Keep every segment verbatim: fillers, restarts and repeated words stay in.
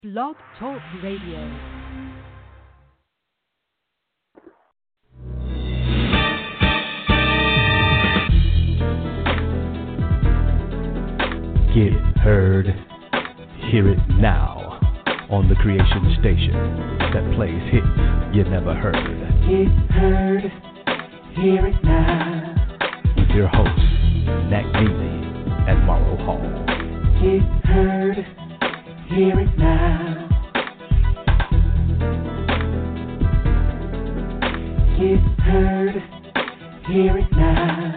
Blog Talk Radio. Get heard, hear it now on the Creation Station that plays hits you never heard. Get heard, hear it now. With your hosts, Nat Neely and Morrow Hall. Get heard, hear it now. Get heard, hear it now.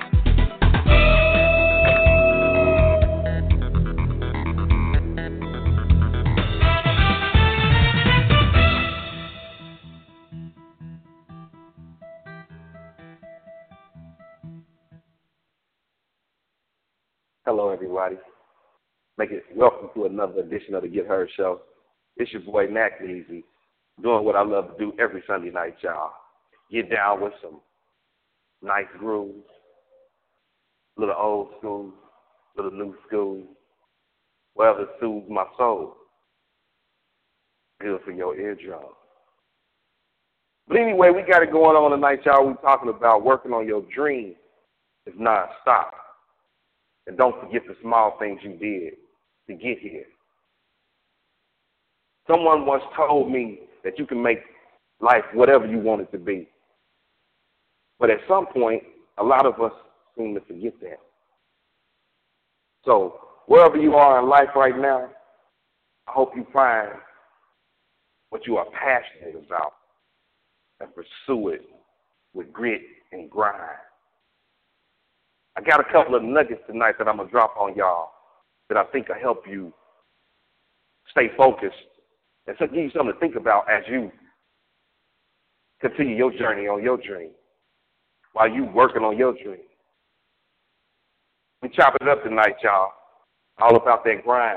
Hello, everybody. Make it welcome to another edition of the Get Heard Show. It's your boy, Nat Neezy, doing what I love to do every Sunday night, y'all. Get down with some nice grooves, a little old school, a little new school, whatever soothes my soul. Good for your eardrum. But anyway, we got it going on tonight, y'all. We're talking about working on your dream is non-stop. And don't forget the small things you did to get here. Someone once told me that you can make life whatever you want it to be. But at some point, a lot of us seem to forget that. So wherever you are in life right now, I hope you find what you are passionate about and pursue it with grit and grind. I got a couple of nuggets tonight that I'm going to drop on y'all that I think will help you stay focused and so give you something to think about as you continue your journey on your dream while you working on your dream. We chop it up tonight, y'all. All about that grind,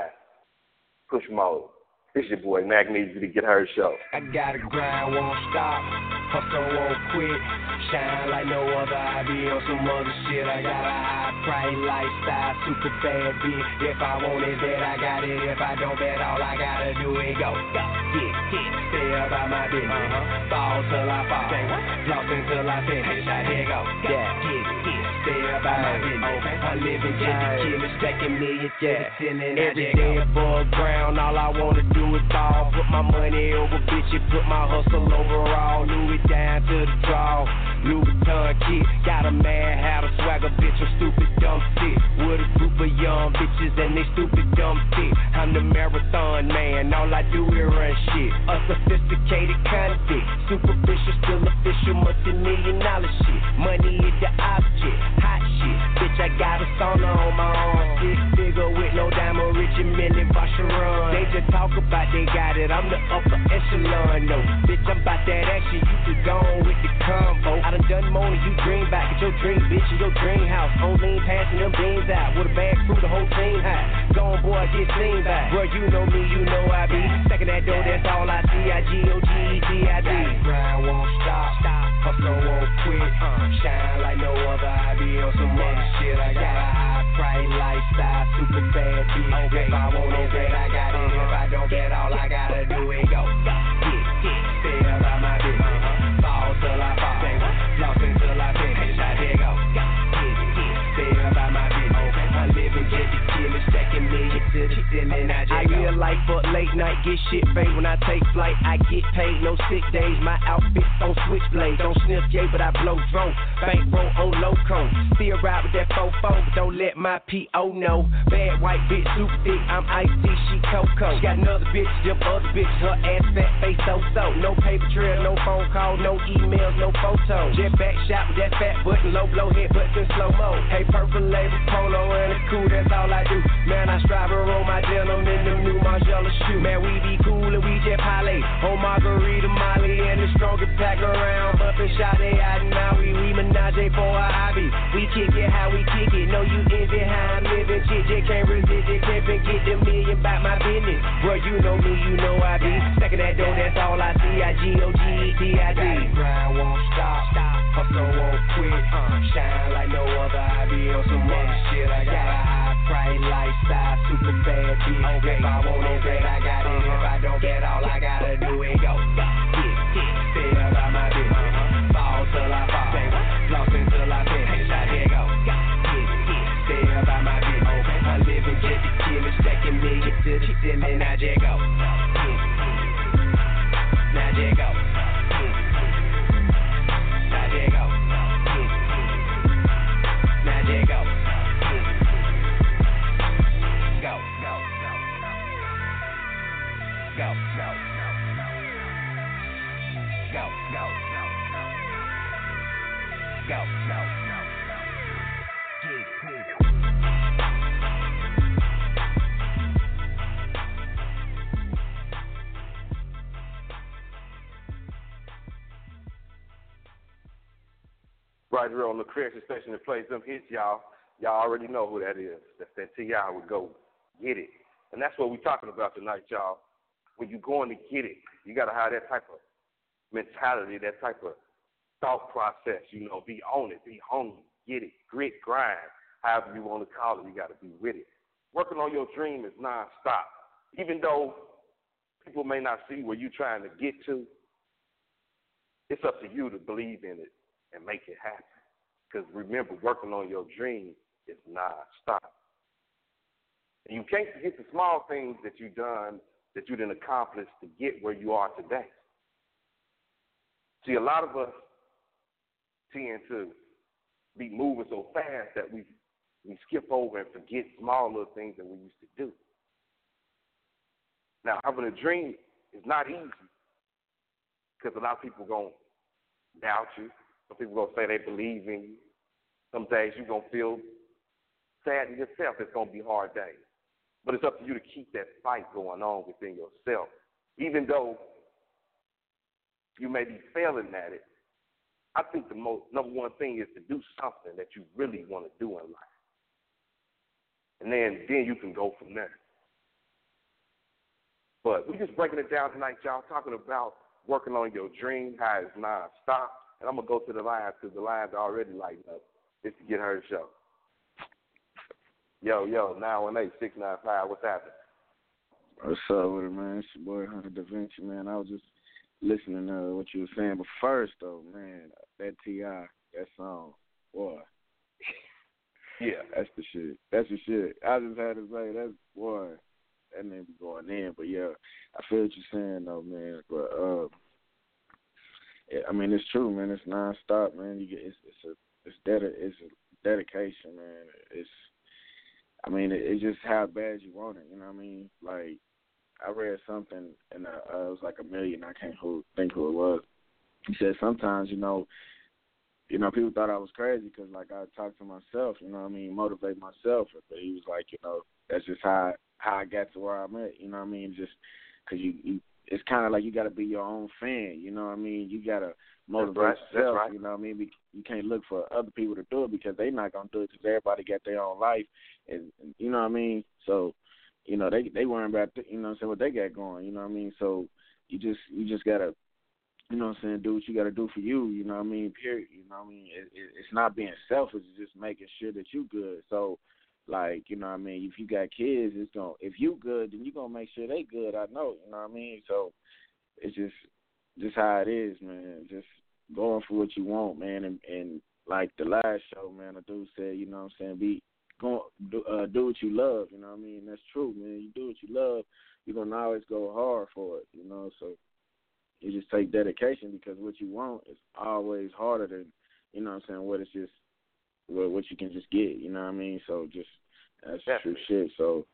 push mode. It's your boy, Mac Needs You to Get Heard Show. I gotta grind, won't stop, hustle won't quit, shine like no other, I be on some other shit. I got a high price lifestyle, super bad bitch. If I want it, bet I got it. If I don't bet, all I gotta do is go, go, get, get, stay about my business, uh-huh. Fall till I fall, lost until I finish, I here go, go, yeah. Get, get, stay about my business, okay. I'm living just to kill it, stacking millions, yeah. Every day above ground, all I wanna do is ball, put my money over bitches, put my hustle overall, Louis down to the draw, Louis Vuitton kid, got a mad hat, a swagger bitch, a stupid dumb shit, with a group of young bitches and they stupid dumb shit, I'm the marathon man, all I do is run shit, a sophisticated convict, superficial, still official, multi-million dollar shit, money is the object, hot shit, bitch I got a sauna on my arm, six figure with no diamond, rich and Millie Vacheron, they just talk about they got it, I'm the upper echelon, no, bitch I'm about that action, you could go on with the combo, I done done more than you dream about, get your dream bitch in your dream house, on lean passing them beans out, with a bag crew, the whole team high, go on boy, get seen by, bro you know me, you know I be, stacking that dough, that's all I see, I G O G E T I D, grind won't stop, stop, hustle won't quit, uh, shine like no other, I be on some other shit, I got a high price lifestyle, super bad bitch, okay. If I want it, bet I got it, if I don't bet, all I gotta do is go, get, get, stay about my business, fall till I fall, lost until I finish, I did go, get, get, stay about my business, I'm living just to kill it, stacking millions to the ceiling, I just I go. Real life but late night, get shit fake, when I take flight, I get paid, no sick days, my outfits on switchblade, don't sniff J, but I blow drone, bankroll on low cone, still ride with that fofo, but don't let my P O know, bad white bitch, super thick, I'm iced tea, she Coco, she got another bitch, them other bitches, her ass fat, face so-so, no paper trail, no phone call, no emails, no photos, jet back shot with that fat button, low blow head button in slow-mo, hey purple label, polo, and it's cool, that's all I do, man I strive to roll my denim in them new Margiela shoes, man we be cool and we just parlay, on Margarita, Molly, and the strongest pack around, bumpin' Sade out and Maui, we menage for a hobby, we kick it how we kick it, know you envy how I'm living, shit, just can't resist it, pimpin', get the million by my business, bro you know me, you know I be, stacking that dough, that's all I see, I G O G E T I D, grind won't stop, stop, hustle won't quit, uh, shine like no other, I be on some other shit, I got a high price lifestyle, super bad bitch. Okay. If I want it, bet I got it. If I don't, bet all I gotta do is go. Get, get, stay about my business. Fall till I fall. Floss until I finish. I dare go. Get, get, stay about my business. I live in just to kill it, stacking millions to the ceiling. I just go. Get, now just go. Now just go. Now just go. Go, go, go, go, go, go, go, go, go, get it, get it. Right here on the creation station that plays them hits, y'all. Y'all already know who that is. That's that T I would go get it. And that's what we're talking about tonight, y'all. When you're going to get it, you got to have that type of mentality, that type of thought process, you know, be on it, be hungry, get it, grit, grind, however you want to call it, you got to be with it. Working on your dream is nonstop. Even though people may not see where you're trying to get to, it's up to you to believe in it and make it happen. Because remember, working on your dream is nonstop. And you can't forget the small things that you've done, that you didn't accomplish to get where you are today. See, a lot of us tend to be moving so fast that we we skip over and forget small little things that we used to do. Now, having a dream is not easy because a lot of people are going to doubt you. Some people are going to say they believe in you. Some days you're going to feel sad in yourself. It's going to be hard days. But it's up to you to keep that fight going on within yourself. Even though you may be failing at it, I think the most number one thing is to do something that you really want to do in life. And then, then you can go from there. But we're just breaking it down tonight, y'all, talking about working on your dream, how it's nonstop. And I'm going to go to the lines because the lines are already lighting up. It's to Get Heard show. Yo, yo, nine one eight, six nine five, what's happening? What's up with it, man? It's your boy, Hunter Da Vinci, man. I was just listening to what you were saying. But first, though, man, that T I, that song, boy. Yeah. That's the shit. That's the shit. I just had to say, that's, boy, that nigga be going in. But, yeah, I feel what you're saying, though, man. But, uh, yeah, I mean, it's true, man. It's nonstop, man. You get it's it's a it's dedi- it's a dedication, man. It's I mean, it, it's just how bad you want it. You know what I mean? Like, I read something and uh, it was like a million. I can't who, think who it was. He said sometimes, you know, you know, people thought I was crazy because like I talk to myself. You know what I mean? Motivate myself. But he was like, you know, that's just how how I got to where I'm at. You know what I mean? Just because you. you it's kind of like you got to be your own fan, you know what I mean? You got to motivate right. yourself, right. you know what I mean? You can't look for other people to do it because they're not going to do it because everybody got their own life, and, and you know what I mean? So, you know, they they worrying about, you know what I'm saying, what they got going, you know what I mean? So you just you just got to, you know what I'm saying, do what you got to do for you, you know what I mean, period, you know what I mean? It, it, it's not being selfish, it's just making sure that you good. So, like, you know what I mean, if you got kids, it's going to, if you good, then you're going to make sure they good, I know, you know what I mean? So, it's just just how it is, man. Just going for what you want, man. And, and like the last show, man, a dude said, you know what I'm saying, be go do, uh, do what you love, you know what I mean? That's true, man. You do what you love, you're going to always go hard for it, you know? So you just take dedication because what you want is always harder than, you know what I'm saying, what it's just, what, what you can just get, you know what I mean? So just, that's Definitely. true shit, so.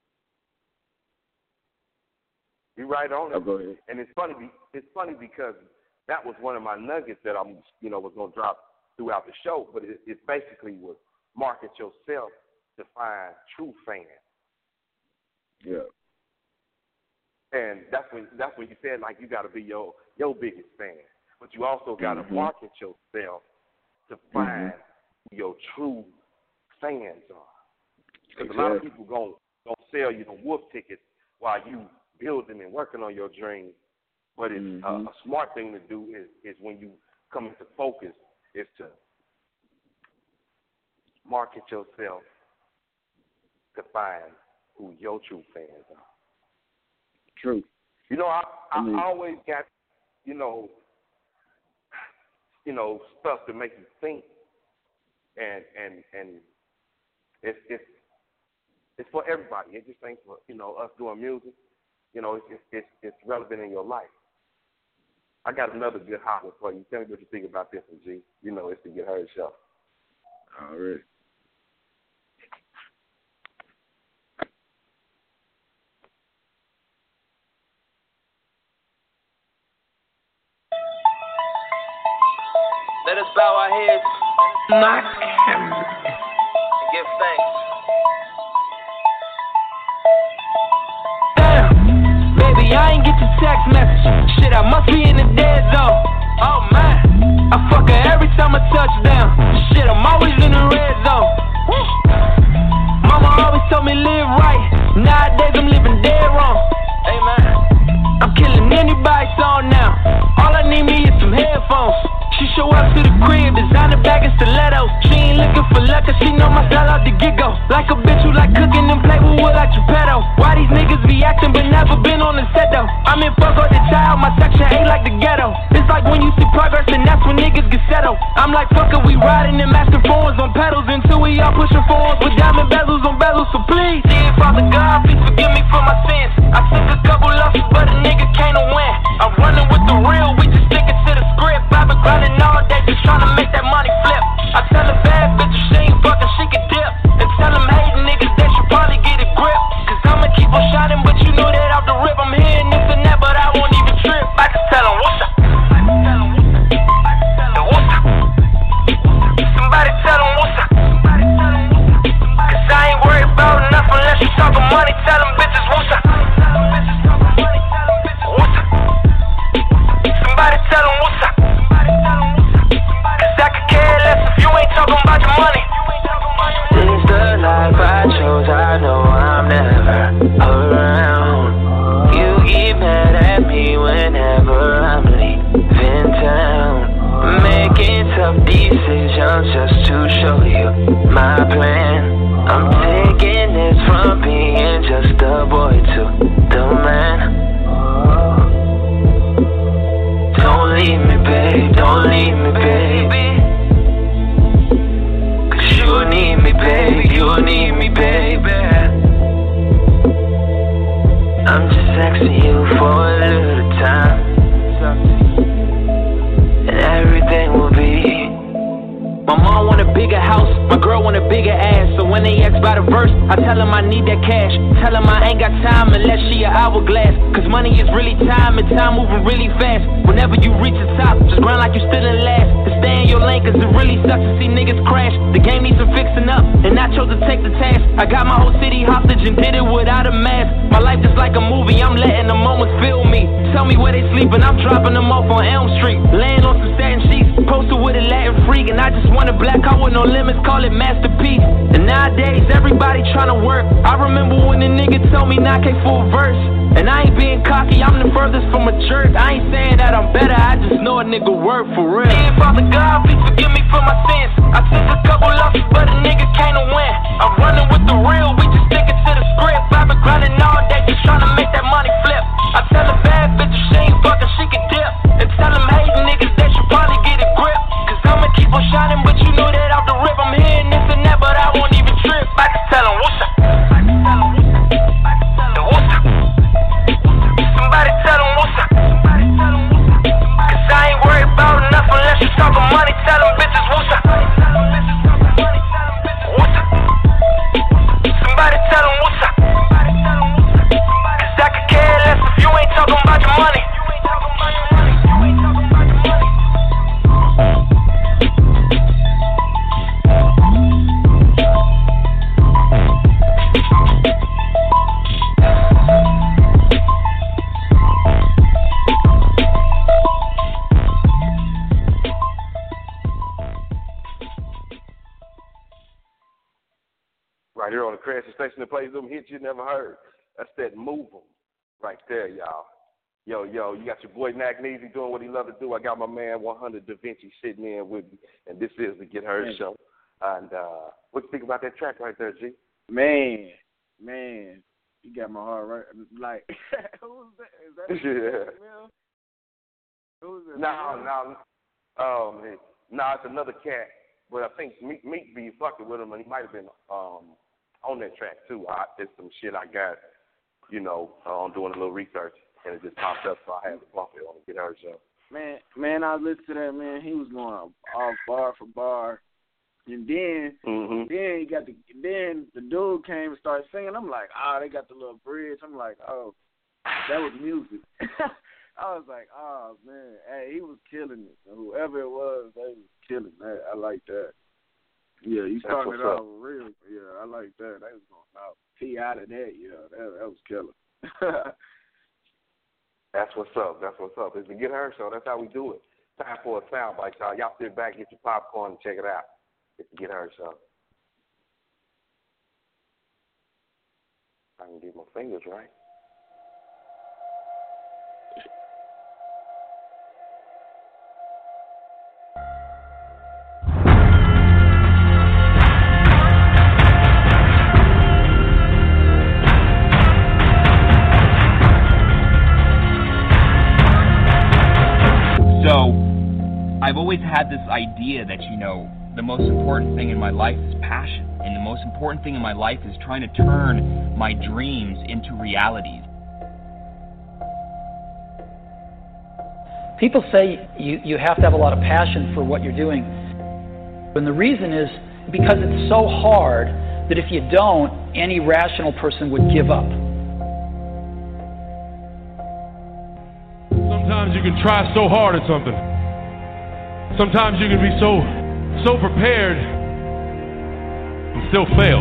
You're right on it. Oh, go ahead. And it's funny. It's funny because that was one of my nuggets that I'm, you know, was going to drop throughout the show. But it, it basically was market yourself to find true fans. Yeah. And that's when that's when you said like you got to be your your biggest fan, but you also got to mm-hmm. market yourself to find mm-hmm. who your true fans are. Because exactly. a lot of people gonna gonna sell you the wolf tickets while you building and working on your dream, but it's mm-hmm. uh, a smart thing to do is, is when you come into focus is to market yourself to find who your true fans are. True. You know, I, I, I mean, always got, you know, you know, stuff to make you think, and and and it's it's it's for everybody. It just ain't for, you know, us doing music. You know, it's it's it's relevant in your life. I got another good hot one for you. Tell me what you think about this one, G. You know, it's the Get Heard Show. All right. Let us bow our heads, not him, and give thanks. Damn, baby, I ain't get your text message. Shit, I must be in the dead zone. Oh man, I fuck her every time I touch down. Shit, I'm always in the red zone. Mama always told me live right. Nowadays I'm living dead wrong. Hey man, I'm killing anybody's song now. All I need me is some headphones. She show up to the crib, designer bag and stilettos. She ain't looking for luck, cause she know my style out the get-go. Like a bitch who like cooking and play with wood like Geppetto. Why these niggas be acting but never been on the set though? I'm in fuck with the child, my section ain't like the ghetto. It's like when you see progress and that's when niggas get settled. I'm like fuck it, we riding and masking phones on pedals until we all pushing phones with diamond bezels on bezels. So please, dear Father God, please forgive me for my sins. I took a couple losses but a nigga can't win. I'm running with the real, we just sticking to the script. I've been grinding all day just tryna make that money flip. I tell a bad bitch if she ain't fucking, she can dip. And tell them hating niggas they should probably get a grip. Cause I'ma keep on shining, but you know that off the rip. I'm hearing this and that, but I won't even trip. I just tell them what's up. What's up? Somebody tell them what's up. Cause I ain't worried about nothing unless you talking money. Tell them bitches what's up. What's up? Somebody tell them what's up. Cause I could care less if you ain't talking about your money. This the life I chose, I know I'm never around. You get mad at me whenever I'm leaving town. Making tough decisions just to show you my plan. I'm taking this from being just a boy to the man. Don't leave me, babe, don't leave me, baby. Cause you need me, babe, you need me, baby. I'm just asking you for a little time, and everything will be. My mom want a bigger house, my girl want a bigger ass. So when they ask about a verse, I tell them I need that cash. Tell them I ain't got time unless she a hourglass. Cause money is really time and time moving really fast. Whenever you reach the top, just grind like you still in last. And stay in your lane cause it really sucks to see niggas crash. The game needs some fixing up and I chose to take the task. I got my whole city hostage and did it without a mask. My life just like a movie, I'm letting the moments fill me. Tell me where they sleeping, I'm dropping them off on Elm Street. Laying on some satin sheets, posted with a Latin freak. And I just want a black car with no limits, call it masterpiece. And nowadays everybody tryna work. I remember when the nigga told me nine K for a verse. And I ain't being cocky, I'm the furthest from a jerk. I ain't saying that I'm better, I just know a nigga work for real. Dear Father God, please forgive me for my sins. I took a couple losses, but a nigga can't win. I'm running with the real, we just sticking to the script. I've been grinding all day just tryna make that money flip. I tell a bad bitch if she ain't fucking, she can dip. And tell them hating niggas they should probably get a grip. Cause I'ma keep on shining, but you know that off the rip. I'm hearing this and that, but I won't even trip. I just tell them what's up. What's up? Somebody tell them what's up. Cause I ain't worried about nothing unless you talking money. Tell them bitches what's up. What's up? Somebody tell them what's up. Cause I could care less if you ain't talking about your money. Right here on the Creation Station that plays them hits you never heard. That's that Move 'em right there, y'all. Yo, yo, you got your boy Mac Neasy doing what he love to do. I got my man one hundred Da Vinci sitting in with me, and this is the Get Heard Show. And uh, what you think about that track right there, G? Man, Man, you got my heart right. Like, who's that? Is that Yeah. Mill? Who's it? No, no. Oh, man. No, it's another cat. But I think Meek, Meek be fucking with him, and he might have been um, on that track, too. I, it's some shit I got, you know, uh, I'm doing a little research, and it just popped up, so I had to bump it on Get Her Show. Man, man, I listened to that, man. He was going off bar for bar. And then, mm-hmm. then he got the, then the dude came and started singing. I'm like, oh, they got the little bridge. I'm like, oh, that was music. I was like, oh, man, hey, he was killing it. Whoever it was, they was killing that. I like that. Yeah, you started it off real. Yeah, I like that. They was going out. P out of that, yeah, that, that was killer. That's what's up. That's what's up. It's the Get Her Show. That's how we do it. Time for a soundbite, y'all. Y'all sit back, get your popcorn, and check it out. It's the Get Her Show. I can get my fingers right. So, I've always had this idea that, you know, the most important thing in my life is passion. And the most important thing in my life is trying to turn my dreams into realities. People say you, you have to have a lot of passion for what you're doing. And the reason is because it's so hard that if you don't, any rational person would give up. Sometimes you can try so hard at something. Sometimes you can be so so prepared and still fail.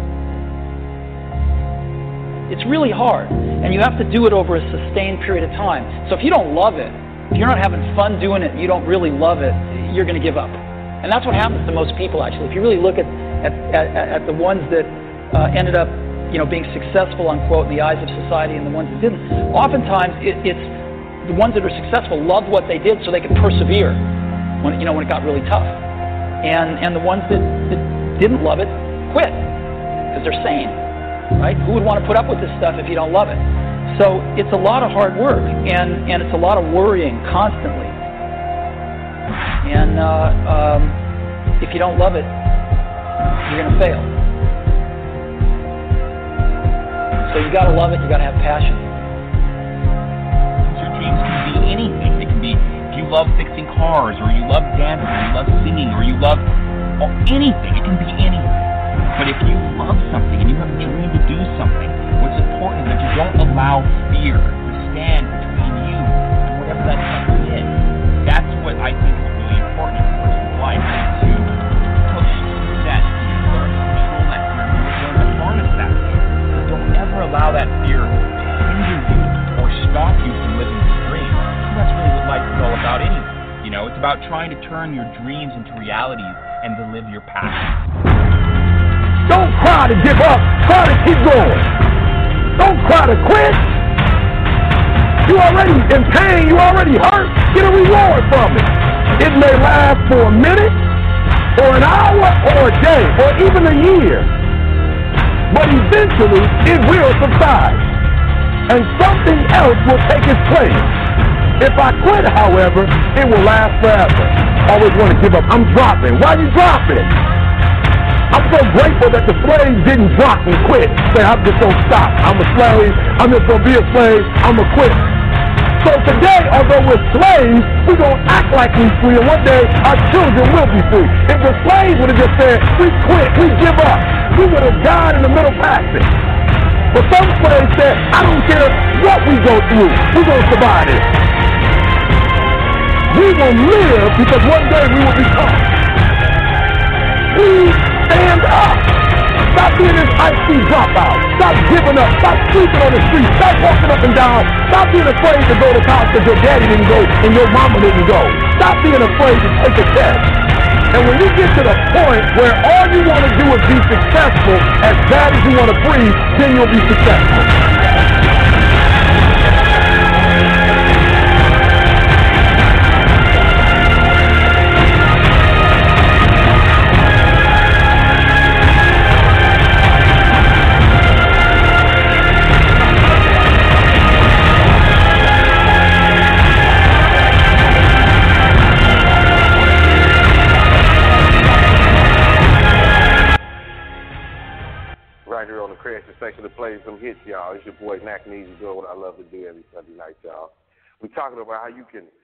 It's really hard, and you have to do it over a sustained period of time. So if you don't love it, if you're not having fun doing it, you don't really love it, you're going to give up. And that's what happens to most people, actually. If you really look at at, at, at the ones that uh, ended up, you know, being successful, unquote, in the eyes of society, and the ones that didn't, oftentimes it, it's the ones that are successful loved what they did so they could persevere when, you know, when it got really tough. And and the ones that, that didn't love it quit because they're sane, right? Who would want to put up with this stuff if you don't love it? So it's a lot of hard work, and, and it's a lot of worrying constantly. And uh, um, if you don't love it, you're going to fail. So you got to love it. You got to have passion. Your dreams can be anything. It can be if you love fixing cars, or you love dancing, or you love singing, or you love oh, anything. It can be anything. But if you love something and you have a dream to do something, what's important is that you don't allow fear to stand between you and whatever that something is. That's what I think is really important in a person's life, to push through that fear, learn to control that fear, learn to harness that fear. But don't ever allow that fear to hinder you or stop you from living your dreams. And that's really what life is all about anyway. You know, it's about trying to turn your dreams into realities and to live your passion. Don't cry to give up. Try to keep going. Don't cry to quit. You already in pain. You already hurt. Get a reward from it. It may last for a minute, or an hour, or a day, or even a year. But eventually, it will subside, and something else will take its place. If I quit, however, it will last forever. Always want to give up. I'm dropping. Why are you dropping? I'm so grateful that the slaves didn't drop and quit. Say, I'm just going to stop. I'm a slave. I'm just going to be a slave. I'm going to quit. So today, although we're slaves, we're going to act like we're free, and one day our children will be free. If the slaves would have just said, we quit, we give up, we would have died in the middle passage. But some slaves said, I don't care what we go through, we're going to survive it. We will live because one day we will become. We stand up. Stop being this I C dropout. Stop giving up. Stop sleeping on the street. Stop walking up and down. Stop being afraid to go to college because your daddy didn't go and your mama didn't go. Stop being afraid to take a test. And when you get to the point where all you want to do is be successful, as bad as you want to breathe, then you'll be successful. section to play some hits, y'all. It's your boy Mac Neezy doing what I love to do every Sunday night, y'all. We're talking about how you can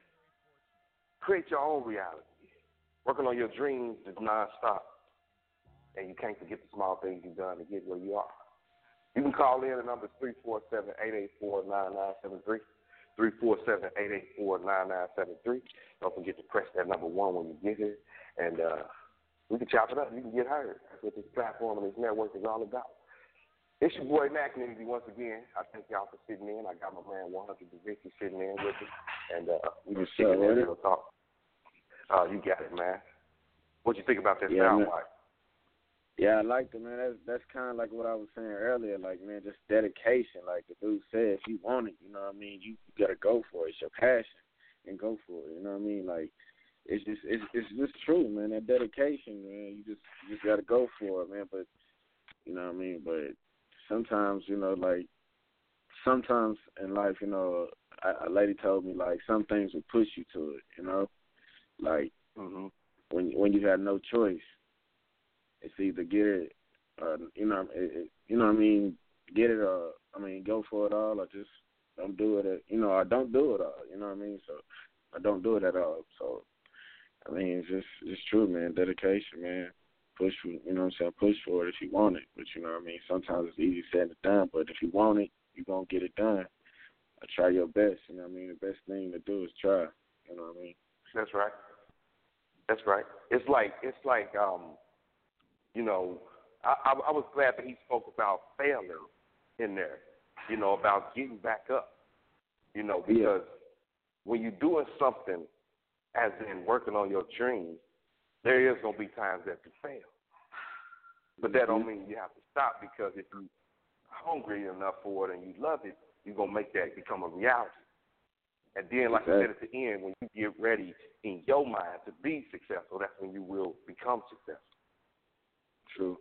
create your own reality. Working on your dreams is nonstop. And you can't forget the small things you've done to get where you are. You can call in. The number is three four seven, eight eight four, nine nine seven three. three four seven, eight eight four, nine nine seven three. Don't forget to press that number one when you get here. And uh, we can chop it up. You can get heard. That's what this platform and this network is all about. It's your boy Mac Neezy once again. I thank y'all for sitting in. I got my man one hundred Da Vinci sitting in with us. And uh, we just sitting in and talk. Uh, you got it, man. What you think about that yeah, sound man. like? Yeah, I like it, man. That's that's kind of like what I was saying earlier. Like, man, just dedication. Like the dude said, if you want it, you know what I mean, you, you got to go for it. It's your passion, and go for it. You know what I mean? Like, it's just it's it's just true, man. That dedication, man. You just you just got to go for it, man. But you know what I mean? But sometimes, you know, like sometimes in life, you know, a, a lady told me like some things will push you to it. You know, like mm-hmm. when when you have no choice. It's either get it, uh, you know, it, it, you know what I mean, get it, or, I mean, go for it all, or just don't do it, at, you know, or don't do it all, you know what I mean, so, I don't do it at all, so, I mean, it's just, it's true, man, dedication, man, push, for, you know what I'm saying, push for it if you want it, but, you know what I mean, sometimes it's easy said and done, but if you want it, you're going to get it done, or try your best, you know what I mean, the best thing to do is try, you know what I mean. That's right, that's right, it's like, it's like, um, you know, I, I, I was glad that he spoke about failure in there, you know, about getting back up, you know, because yeah. when you're doing something, as in working on your dreams, there is going to be times that you fail. But that don't mean you have to stop, because if you're hungry enough for it and you love it, you're going to make that become a reality. And then, like okay. I said at the end, when you get ready in your mind to be successful, that's when you will become successful. True.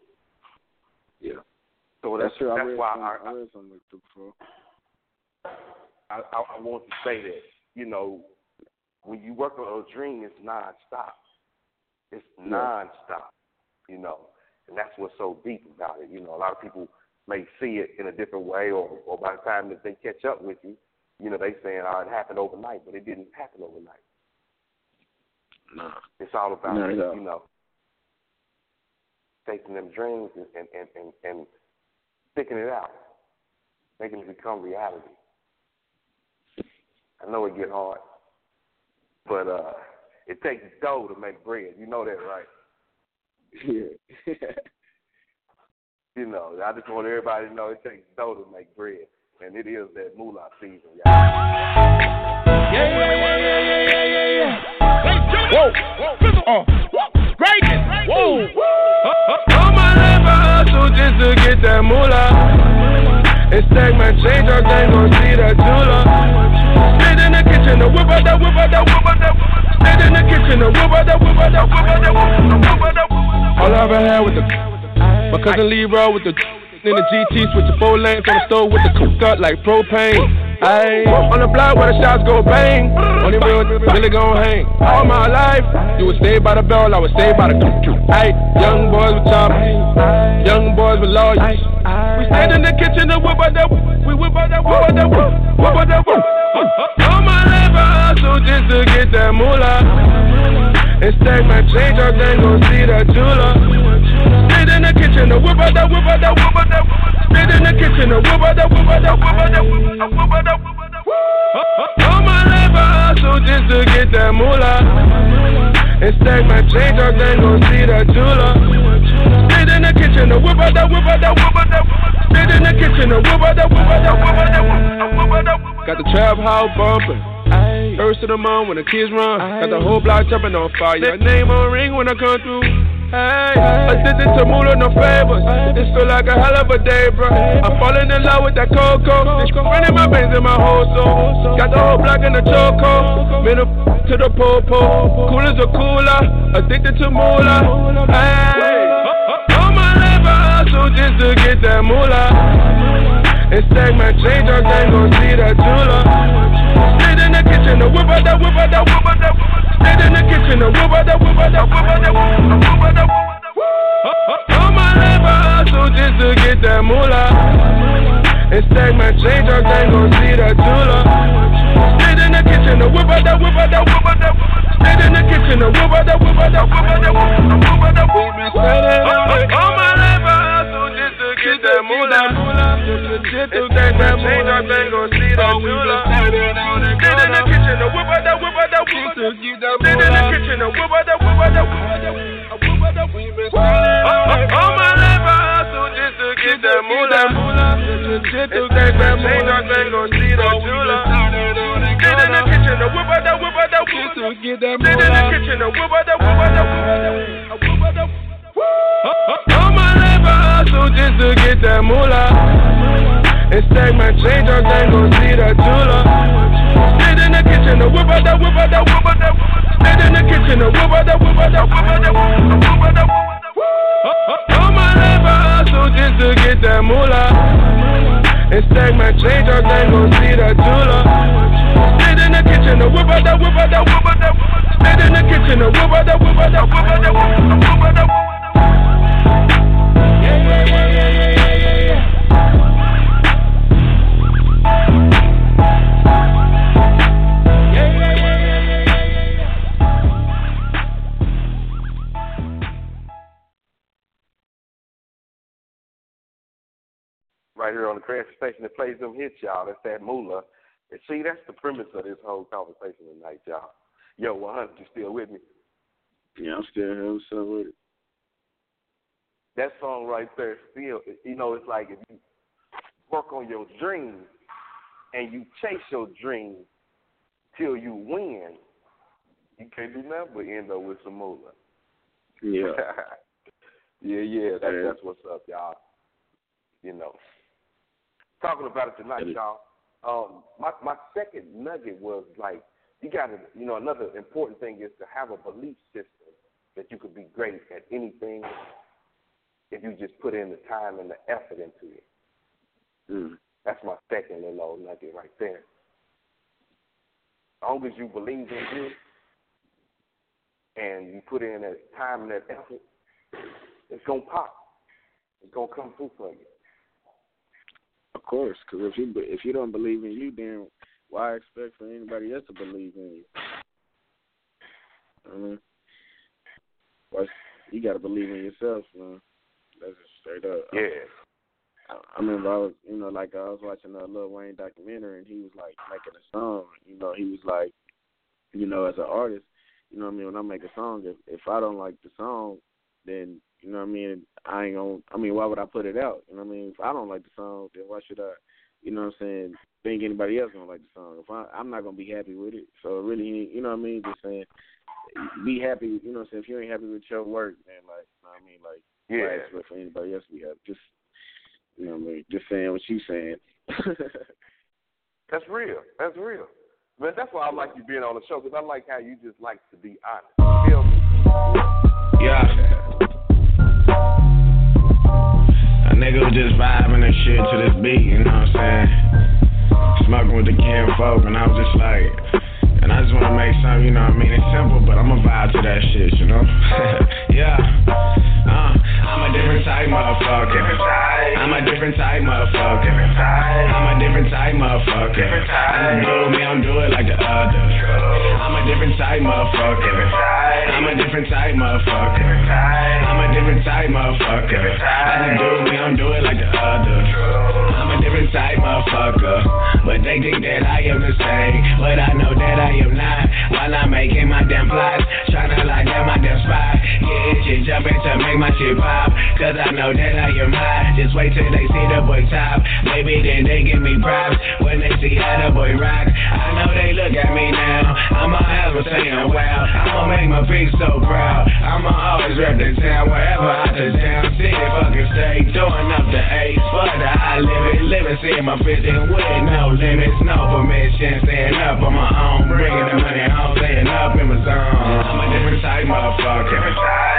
Yeah. So that's, that's, that's why some, I, I read something like that before. I, I, I want to say that, you know, when you work on a dream, it's nonstop. It's yeah. nonstop, you know, and that's what's so deep about it. You know, a lot of people may see it in a different way, or, or by the time that they catch up with you, you know, they saying, oh, it happened overnight, but it didn't happen overnight. No. It's all about, no, it, no. you know, taking them dreams and, and, and, and, and sticking it out, making it become reality. I know it get hard, but uh, it takes dough to make bread. You know that, right? Yeah. You know, I just want everybody to know it takes dough to make bread, and it is that moolah season, y'all. Yeah, yeah, yeah, yeah, yeah, yeah, yeah. Whoa, whoa, uh, greatness, whoa. On my life I hustle just to get that moolah. And stack my change, I ain't gon' see that jeweler. Stayed in the kitchen, the whip out that whip out that whip out that whip. Stayed in the kitchen, the whip out that whip out that whip out that whip out that whip. All I ever had with the my cousin Leroy with the in the G T, switching four lanes on the stove with the cook up like propane. Ayy, on the block where the shots go bang. Only real really gon' hang. All my life, you would stay by the bell, I would stay by the cook. Ayy, young boys with choppers, young boys with lawyers. We stayed in the kitchen and whip out that, we whip out that, whip out that, whip out that, whip. All my life I hustle just to get that moolah. And stack my change, I ain't gon' see that jeweler. Stayed in the kitchen and whip out that, whip out that, whip out that. Stayed in the kitchen and whip out that, whip out that, whip out that, whip out that, whip out that. All my life I hustle just to get that moolah. And stack my change, I ain't gon' see that jeweler. Stayed in the kitchen and whip out that, whip out that, whip out that. Stayed in the kitchen and whip out that, whip out that, whip out that, whip out that. Got the trap house bumping. First of the month when the kids run. Got the whole block jumping on fire. Your name on ring when I come through. Hey, addicted to moolah, no favors. This feel like a hell of a day, bro. I'm falling in love with that cocoa. It's running my veins in my whole soul. Got the whole block in the choco. Middle to the po-po. Cool as a cooler. Addicted to moolah. Hey, all my life I hustle just to get that moolah. And stack my change, I ain't gon' see that jeweler. Stayed in the kitchen, the whip out that, whip out that, whip out that. Stayed in the kitchen, the whip out that, whip out that, whip out that, whip out that. All my life I hustle just to get that moolah. and stack my change, I ain't gon' see that jeweler. Stayed in the kitchen, the whip out that whip out that whip out that whip. Stayed in the kitchen, the whip out that whip out that whip out that whip out that whip. All my life I hustle just to get that moolah. And stack my change, I ain't gon' see that jeweler. Stayed in the kitchen, the whip out that whip out that whip. Stayed in the kitchen, the whip out that whip out that whip. All my life I hustle just to get that moolah. And stack my change, I ain't gon' see that jeweler. Stayed in the kitchen, the whip out that whip out that whip. Stayed in the kitchen, the whip out that whip out that whip. All my life I hustle just to get that moolah. And stack my change, I ain't gon' see that jeweler. Stayed in the kitchen, the whip out that whip out that whip out that whip. Stayed in the kitchen, the whip out that whip out that whip out that whip out that whip. All my life I hustle just to get that moolah. And stack my change, I ain't gon' see that jeweler. Stayed in the kitchen, the whip out that whip out that whip out that whip. Stayed in the kitchen, the whip out that whip out that whip out that whip out that whip. Yeah, yeah, yeah, yeah, yeah, yeah, yeah. Right here on the Creation Station that plays them hits, y'all. That's that moolah. And see, that's the premise of this whole conversation tonight, y'all. Yo, one hundred, you still with me? Yeah, I'm still here. What's up with it? That song right there, still, you know, it's like if you work on your dreams and you chase your dreams till you win, you can't do nothing but end up with some moolah. Yeah. yeah, yeah, that, yeah. That's what's up, y'all. You know. Talking about it tonight, y'all. Um, my my second nugget was like, you got to, you know, another important thing is to have a belief system that you could be great at anything if you just put in the time and the effort into it. Mm. That's my second little nugget right there. As long as you believe in you and you put in that time and that effort, it's going to pop. It's going to come through for you. Of course, because if you if you don't believe in you, then why expect for anybody else to believe in you? I mean, well, you got to believe in yourself, man. That's just straight up. Yeah. I, I remember I was, you know, like I was watching a Lil Wayne documentary, and he was like making a song. You know, he was like, you know, as an artist, you know what I mean. When I make a song, if if I don't like the song, then you know what I mean, I ain't gonna, I mean, why would I put it out? You know what I mean? If I don't like the song, then why should I, you know what I'm saying, think anybody else gonna like the song? If I, I'm not gonna be happy with it. So really, you know what I mean, just saying, be happy, you know what I'm saying, if you ain't happy with your work, then like, you know what I mean, like, yeah. why expect for anybody else to be happy? Just, you know what I mean, just saying what you saying. That's real. That's real. Man, that's why I like you being on the show, because I like how you just like to be honest. Feel me? Yeah. A nigga was just vibing and shit to this beat, you know what I'm saying? Smoking with the Ken folk, and I was just like, and I just want to make something, you know what I mean? It's simple, but I'm a vibe to that shit, you know? Yeah. Uh, I'm a different type motherfucker. I'm a different type motherfucker. I'm a different type motherfucker. I just do me, I don't do it like the others. I'm a different type motherfucker. I'm a different type motherfucker. I'm a different type motherfucker. I just do me, I don't do it like the others. I'm a different type motherfucker. But they think that I am the same, but I know that I am not. While I'm making my damn plots, tryna lock down my damn spot. Yeah, shit jumping to make my shit pop, cause I know that I am high. Just wait till they see the boy top, maybe then they give me props. When they see how the boy rock, I know they look at me now. I'ma have a saying, wow, I'ma make my peace so proud. I'ma always rep the town, wherever I touch down. City, fucking state, throwing up the A's for the high limit. Living, seeing my fishing with no limits, no permission. Staying up on my own, bringing the money home, staying up in my zone. I'm a different type motherfucker.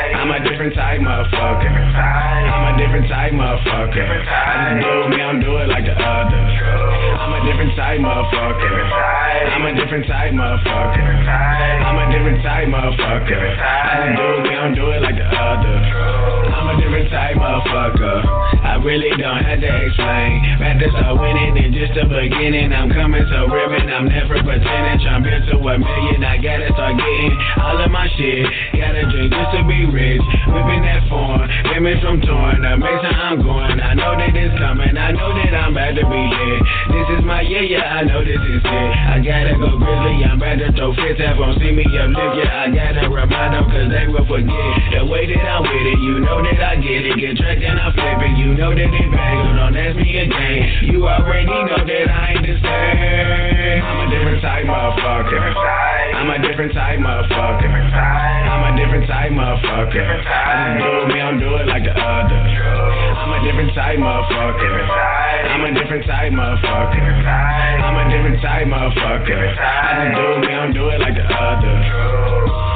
I'm a different type motherfucker. I'm a different type motherfucker. I just do me, I don't do it like the others. I'm a different type motherfucker. I'm a different type motherfucker. I'm a different type motherfucker. I just do me, I don't do it like the others. I'm a different type motherfucker. I really don't have to explain. Rather start winning than just the beginning. I'm coming so real and I'm never pretending. Jump into a million, I gotta start getting all of my shit. Gotta drink just to be rich. Whipping that form, image from torn. The mission I'm going. I know that it's coming. I know that I'm about to be lit. This is my year, yeah, I know this is it. I gotta go grizzly. I'm about to throw fits. Have on see me uplift, yeah. I gotta remind them cause they will forget the way that I'm with it. You know that I get it. Get tracked and I flip it. You know that it bangs. So don't ask me again. You already know that I ain't the same. I'm a different type motherfucker. I'm a different type motherfucker. I'm a different type motherfucker. I just do me, I don't do it like the others. I'm a different type motherfucker. I'm a different type motherfucker. I'm a different type motherfucker. I just do me, I don't do it like the others.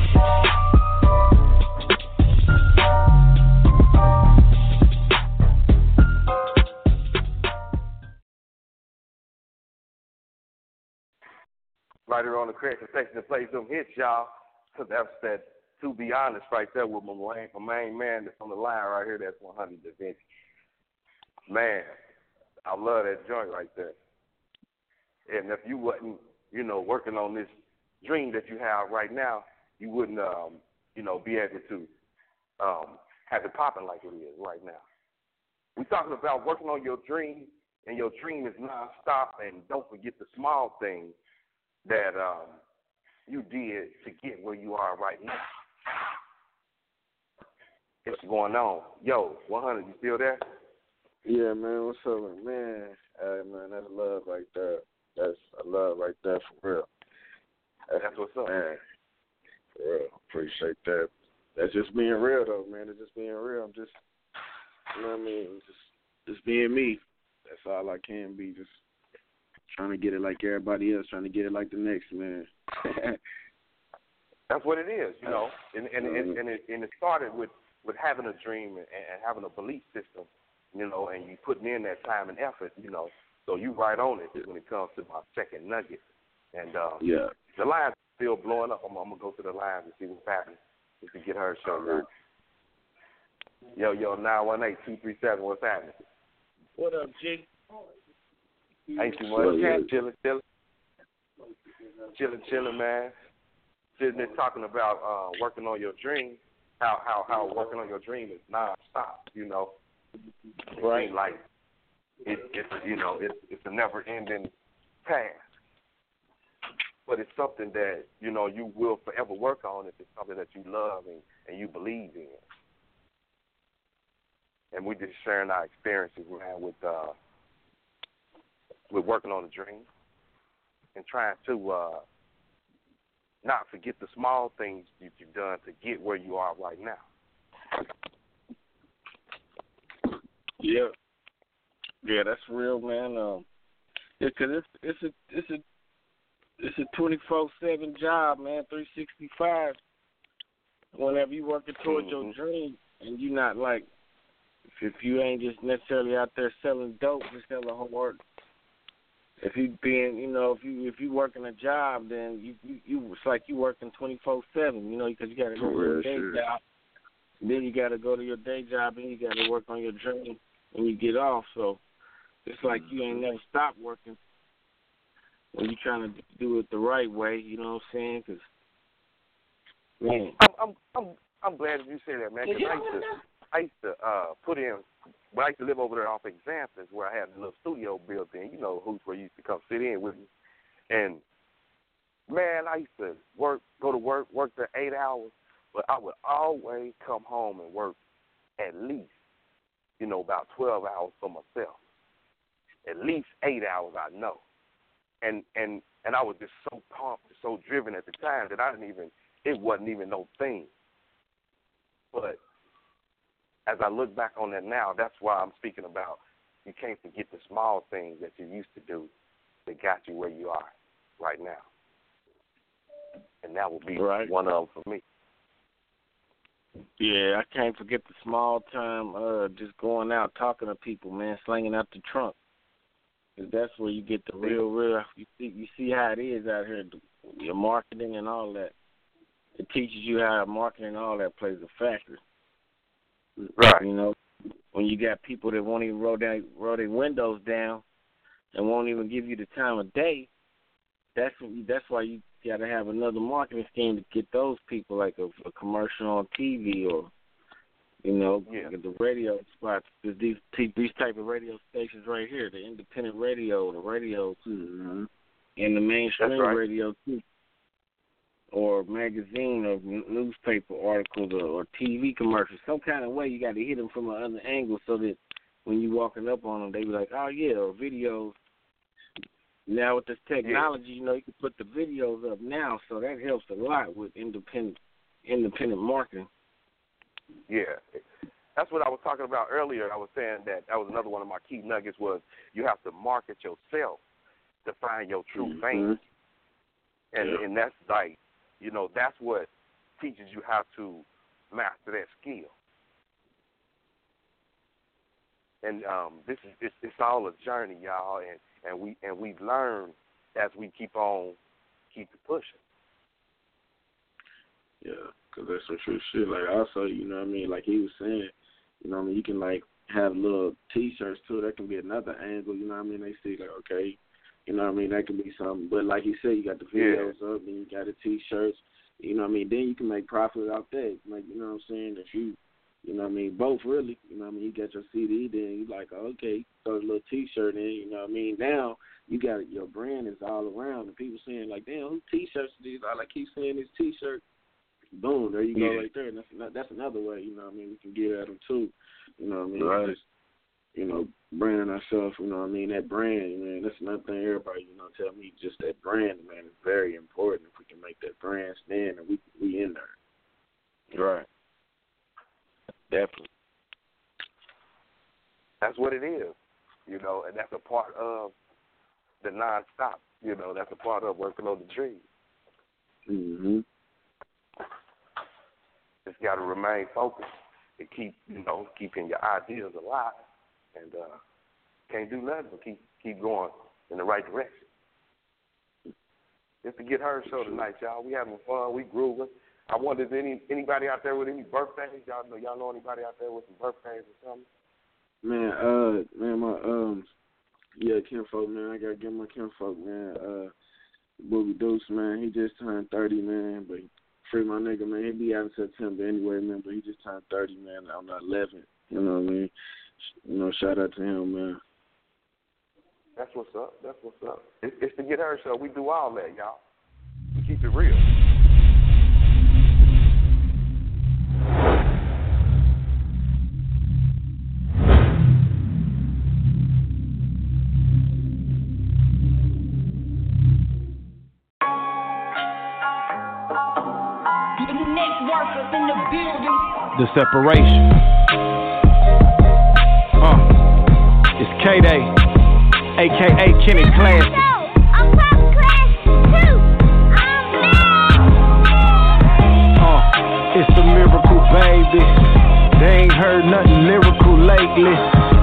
Right here on the correction section to play some hits, y'all. So that's that To Be Honest right there with my main, my main man that's on the line right here. That's one hundred Da Vinci. Man, I love that joint right there. And if you wasn't, you know, working on this dream that you have right now, you wouldn't, um, you know, be able to um, have it popping like it is right now. We're talking about working on your dream, and your dream is nonstop, and don't forget the small things that um, you did to get where you are right now. What's going on? Yo, one hundred, you still there? Yeah, man, what's up, man? Hey, man, that's love right there. That's a love right there for real. That's, that's what's up. Man, for real, appreciate that. That's just being real, though, man. It's just being real. I'm just, you know what I mean? Just, just being me. That's all I can be. Just trying to get it like everybody else, trying to get it like the next man. That's what it is, you know. And and and, and, it, and it started with, with having a dream and, and having a belief system, you know, and you putting in that time and effort, you know. So you right on it when it comes to my second nugget. And um, yeah, the line's still blowing up. I'm, I'm gonna go to the lines and see what's happening. Just to get her show right. Yo, yo, nine one eight two three seven. What's happening? What up, G? Ain't too much. Yeah, chilling, chilling, chilling, chilling, man. Sitting there talking about uh, working on your dream. How how how working on your dream is nonstop. You know, right? Like it, it's you know it's it's a never-ending task. But it's something that, you know, you will forever work on if it's something that you love and, and you believe in. And we're just sharing our experiences, man, with uh, with working on a dream and trying to uh, not forget the small things that you've done to get where you are right now. Yeah, yeah, that's real, man. Um, yeah, cause it's it's a it's a It's a twenty-four seven job, man, three sixty-five. Whenever you working towards mm-hmm. your dream, and you not like, if you ain't just necessarily out there selling dope, just selling homework. If you being, you know, if you if you working a job, then you you, you it's like you working twenty-four seven, you know, because you got to go to your day sure. job. Then you got to go to your day job, and you got to work on your dream when you get off. So it's like you ain't never stopped working. When you're trying to do it the right way, you know what I'm saying? Cause, man. I'm, I'm, I'm, I'm glad that you say that, man, because I used to, I used to uh, put in, when I used to live over there off Examples, where I had a little studio built in, you know, Hoops, where you used to come sit in with me. And, man, I used to work, go to work, work there eight hours, but I would always come home and work at least, you know, about twelve hours for myself. At least eight hours, I know. And, and and I was just so pumped, so driven at the time that I didn't even, it wasn't even no thing. But as I look back on that now, that's why I'm speaking about you can't forget the small things that you used to do that got you where you are right now. And that will be right. one of them for me. Yeah, I can't forget the small time, uh, just going out talking to people, man, slinging out the trunk. Cause that's where you get the real, real. You see, you see how it is out here, your marketing and all that. It teaches you how marketing and all that plays a factor. Right. You know, when you got people that won't even roll down, roll their windows down, and won't even give you the time of day. That's that's why you got to have another marketing scheme to get those people, like a, a commercial on T V or, you know, yeah. the radio spots. These these type of radio stations right here, the independent radio, the radio, mm-hmm. and the mainstream right. radio too, or magazine or newspaper articles or, or T V commercials. Some kind of way you got to hit them from another angle so that when you walking up on them, they be like, oh yeah, or videos. Now with this technology, yeah. you know, you can put the videos up now, so that helps a lot with independent independent marketing. Yeah, that's what I was talking about earlier. I was saying that that was another one of my key nuggets was you have to market yourself to find your true mm-hmm. fans, and yeah. and that's like, you know, that's what teaches you how to master that skill. And um, this is it's, it's all a journey, y'all, and. And we and we learn as we keep on keep pushing. Yeah, because that's some true shit. Like also, you know what I mean? Like he was saying, you know what I mean? You can like have little T-shirts too. That can be another angle. You know what I mean? They see like okay, you know what I mean? That can be something. But like you said, you got the videos yeah. up, and you got the T-shirts. You know what I mean? Then you can make profit out that. Like you know what I'm saying? If you You know what I mean? Both, really. You know what I mean? You got your C D, then you like, okay, throw a little T-shirt in. You know what I mean? Now, you got your brand is all around. And people saying, like, damn, who T-shirts are these? I like keep saying this T-shirt. Boom, there you go yeah. right there. And that's, that's another way, you know what I mean? We can get at them, too. You know what I mean? Right. Just, you know, branding ourselves, you know what I mean? That brand, man, that's another thing everybody, you know, tell me. Just that brand, man, is very important. If we can make that brand stand, and we, we in there. Right. Definitely. That's what it is, you know, and that's a part of the nonstop, you know, that's a part of working on the dream. Mm-hmm. Just got to remain focused and keep, you know, keeping your ideas alive, and uh, can't do nothing but keep keep going in the right direction. It's the Get Heard show tonight, y'all. We having fun. We grooving. I wonder if any anybody out there with any birthdays, y'all know y'all know anybody out there with some birthdays or something? Man, uh, man, my um, yeah, kinfolk, man, I gotta give my kinfolk, man, uh, Boogie Deuce, man, he just turned thirty, man, but free my nigga, man, he be out in September anyway, man, but he just turned thirty, man, on the eleventh, you know what I mean? You know, shout out to him, man. That's what's up. That's what's up. It's, it's the Get Heard show. We do all that, y'all. We keep it real. The separation. Uh, it's K-Day, a k a. Kenny Classic. Uh, it's a miracle, baby. They ain't heard nothing lyrical lately.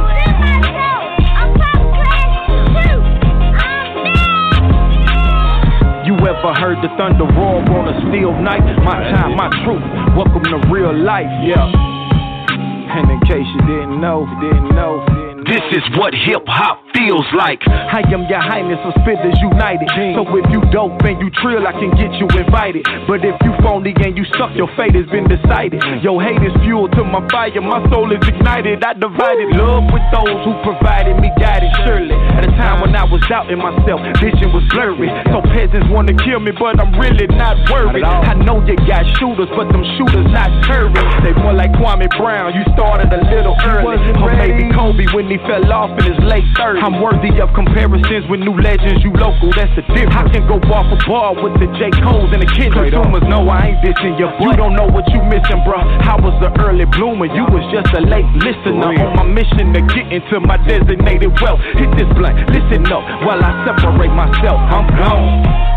You ever heard the thunder roar on a steel night? My time, my truth. Welcome to real life, yeah. And in case you didn't know, didn't know, didn't know. This is what hip-hop feels like. I am your highness of spitters united. So if you dope and you trill, I can get you invited. But if you phony and you suck, your fate has been decided. Your hate is fuel to my fire, my soul is ignited. I divided love with those who provided me guidance, surely. At a time when I was doubting myself, vision was blurry. So peasants wanna kill me, but I'm really not worried. I know you got shooters, but them shooters not curvy. They more like Kwame Brown, you started a little early. Or maybe Kobe when he fell off in his late thirties. I'm worthy of comparisons with new legends, you local, that's the difference. I can go bar for bar with the J. Cole's and the Kid. Consumers know I ain't dissing your butt. You don't know what you missing, bruh. I was the early bloomer, you was just a late listener. On my mission to get into my designated wealth. Hit this blunt, listen up while I separate myself. I'm gone.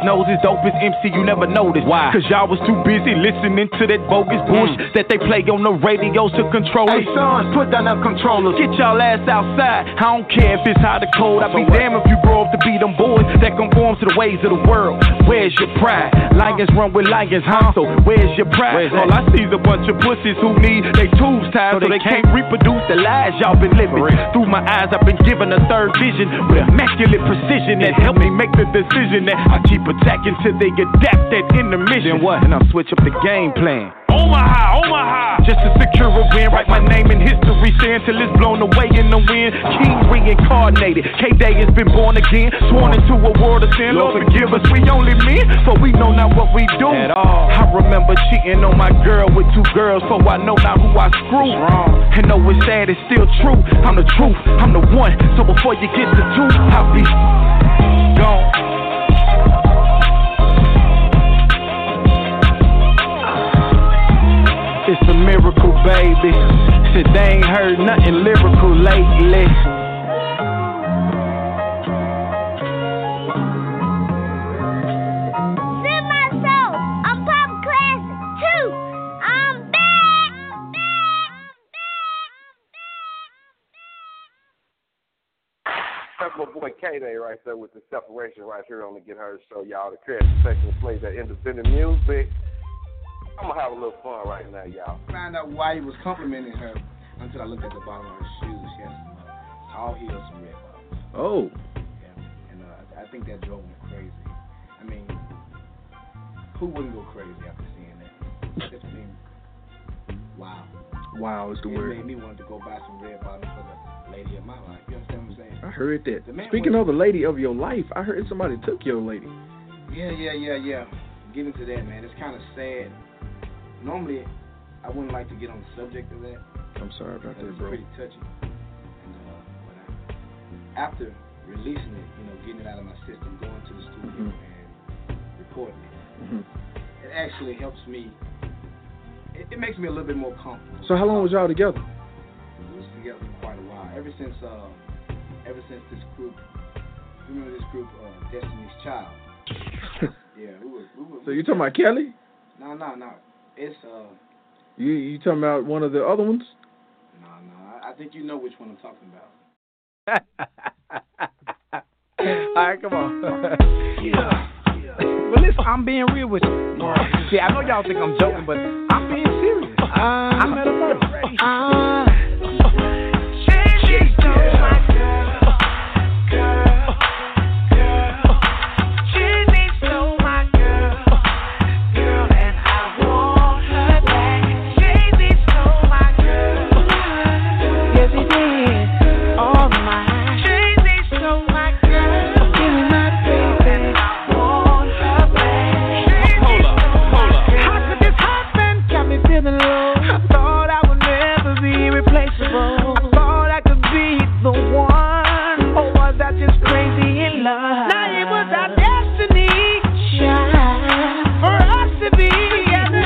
knows it's dope as M C, you never noticed. Why? Cause y'all was too busy listening to that bogus bullshit mm. that they play on the radios to control it. Hey sons, put down them controllers. Get y'all ass outside. I don't care if it's hot or cold. I'd be so damn if you grow up to be them boys that conform to the ways of the world. Where's your pride? Lions run with lions, huh? So where's your pride? Where's All I see is a bunch of pussies who need they tubes tied so, so they can't reproduce the lies y'all been living. Through my eyes, I've been given a third vision with immaculate precision that helped me make the decision that I keep attacking till they adapt that intermission. Then what? And I'll switch up the game plan. Omaha, Omaha, just to secure a win. Write my name in history, stand till it's blown away in the wind. King reincarnated, K-Day has been born again, sworn into a world of sin. Lord forgive us, we only men, for we know not what we do at all. I remember cheating on my girl with two girls, so I know now who I screw. And though it's sad, it's still true. I'm the truth, I'm the one. So before you get to two, I'll be gone. It's a miracle, baby. Said they ain't heard nothing lyrical lately. Send my soul. I'm Pop Classic too. I'm back. I'm back. That's my boy K-Day right there with the separation right here on the Get Her Show. Y'all, the creative section plays that independent music. I'm gonna have a little fun right now, y'all. Find out why he was complimenting her until I looked at the bottom of her shoes. She had some uh, tall heels, some red bottoms. Oh. Yeah, and uh, I think that drove him crazy. I mean, who wouldn't go crazy after seeing that? Just being, wow. Wow is the it word. It made me want to go buy some red bottoms for the lady of my life. You understand what I'm saying? I heard that. Speaking of the lady of your life, I heard somebody took your lady. Yeah, yeah, yeah, yeah. Get into that, man. It's kind of sad. Normally, I wouldn't like to get on the subject of that. I'm sorry about that, bro. It's pretty touchy. And uh, but I, after releasing it, you know, getting it out of my system, going to the studio mm-hmm. and recording it, mm-hmm. it actually helps me. It, it makes me a little bit more comfortable. So how long was y'all together? We was together for quite a while. Ever since, uh, ever since this group. Remember this group, uh, Destiny's Child? Yeah, we were. We were so you talking about Kelly? No, no, no. It's uh. You you talking about one of the other ones? No, no. I, I think you know which one I'm talking about. All right, come on. yeah. yeah. Well, listen, I'm being real with you. See, I know y'all think I'm joking, but I'm being serious. Uh, I'm at a birthday. Uh, she stole my girl, girl, girl. She stole my girl, girl, and I want her back. Jay-Z stole my girl, yes he did, all mine. Jay-Z stole my girl, give me my baby, and I want her back. Hold up, hold up. How could this happen? Got me feeling low. I thought I would never be replaceable. I thought I could be the one. Or was I just crazy in love? Now it was our destiny, child, for us to be together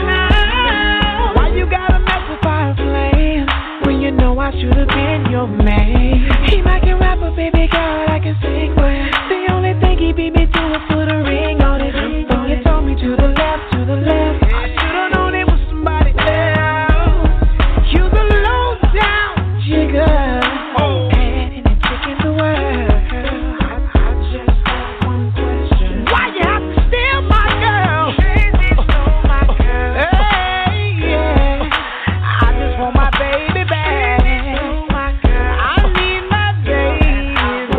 now. Why you gotta mess with fire flames when you know I should have been your man? He might can rap, but baby girl, I can sing. But the only thing he beat me to was put a ring on it. Then you told me to the left, to the left. I should've known it was somebody else. You the low down jigger. Oh. And in the chicken the world. I, I just have one question. Why you have to steal my girl? Crazy stole my girl. Hey, yeah. I just want my baby back. My girl. I need my baby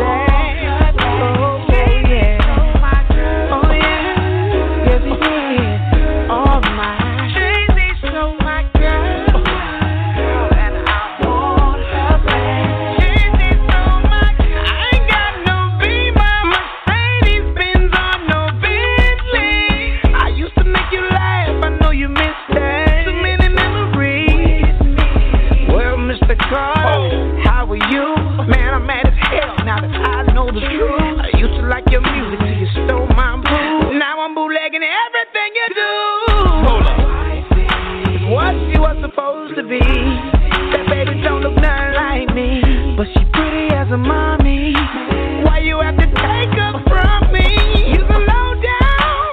back. Oh, yeah. My girl. Oh, yeah. Yes, he did. All mine. Crazy stole my girl. Girl, and I want her back. Crazy stole my girl. I ain't got no Beamer, Mercedes Benz, or no Bentley. I used to make you laugh. I know you miss that. Too many memories. Well, Mister Carter, how are you? Man, I'm mad as hell now that I know the truth. I used to like your music till you stole my boo. Now I'm bootlegging everything you do. Hold up. It's what she was supposed to be. That baby don't look nothing like me, but she pretty as a mommy. Why you have to take her from me? You the low down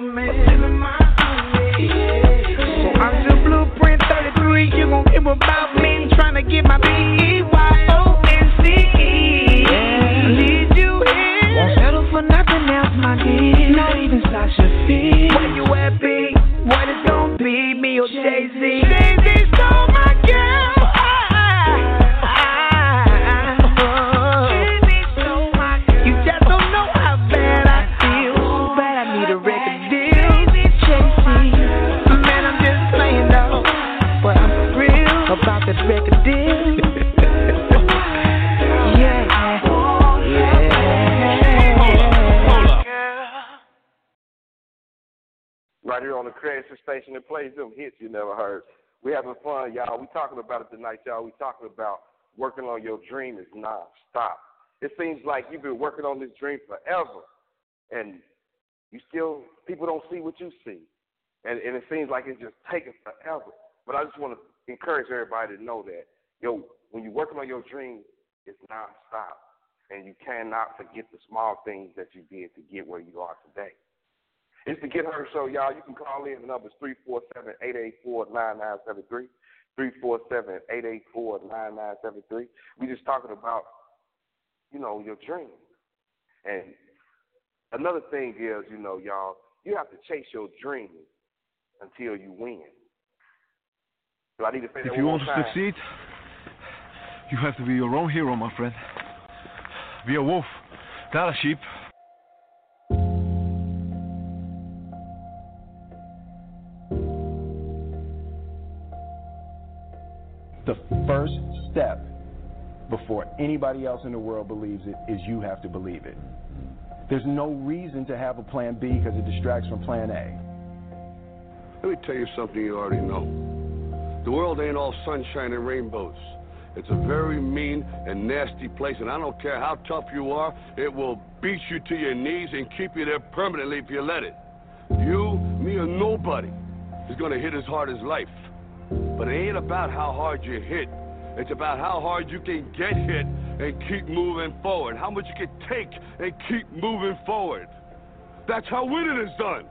me. So I'm your blueprint thirty-three. You gon' hear about me. Trying to get my B E Y O N C E. Lead you here. Won't settle for nothing else, my dear. Not even Sasha Fierce. Where you at, B? What it's gon' be? Me or Jay-Z? Jay-Z stole my girl. About that record deal. Yeah, yeah. Hold up. Right here on the Creation Station, it plays them hits you never heard. We having fun, y'all. We talking about it tonight, y'all. We talking about working on your dream is non-stop. It seems like you've been working on this dream forever, and you still, people don't see what you see. And, and it seems like it's just taking forever. But I just want to encourage everybody to know that, yo, when you're working on your dream, it's non-stop. And you cannot forget the small things that you did to get where you are today. It's the Get Heard Show, y'all. You can call in. The number is three four seven, eight eight four, nine nine seven three. three four seven, eight eight four, nine nine seven three. We just talking about, you know, your dream. And another thing is, you know, y'all, you have to chase your dream until you win. So I need to say that if you one want more to succeed, you have to be your own hero, my friend. Be a wolf, not a sheep. The first step before anybody else in the world believes it is you have to believe it. There's no reason to have a plan B because it distracts from plan A. Let me tell you something you already know. The world ain't all sunshine and rainbows. It's a very mean and nasty place, and I don't care how tough you are, it will beat you to your knees and keep you there permanently if you let it. You, me, or nobody is going to hit as hard as life. But it ain't about how hard you hit. It's about how hard you can get hit and keep moving forward. How much you can take and keep moving forward. That's how winning is done.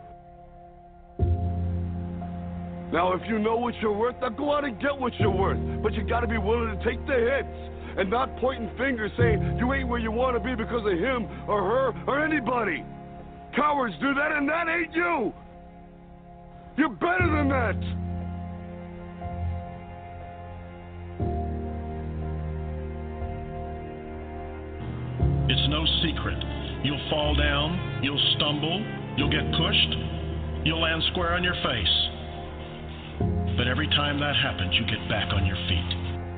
Now, if you know what you're worth, now go out and get what you're worth. But you got to be willing to take the hits and not pointing fingers saying you ain't where you want to be because of him or her or anybody. Cowards do that, and that ain't you. You're better than that. It's no secret. You'll fall down, you'll stumble, you'll get pushed, you'll land square on your face. But every time that happens, you get back on your feet.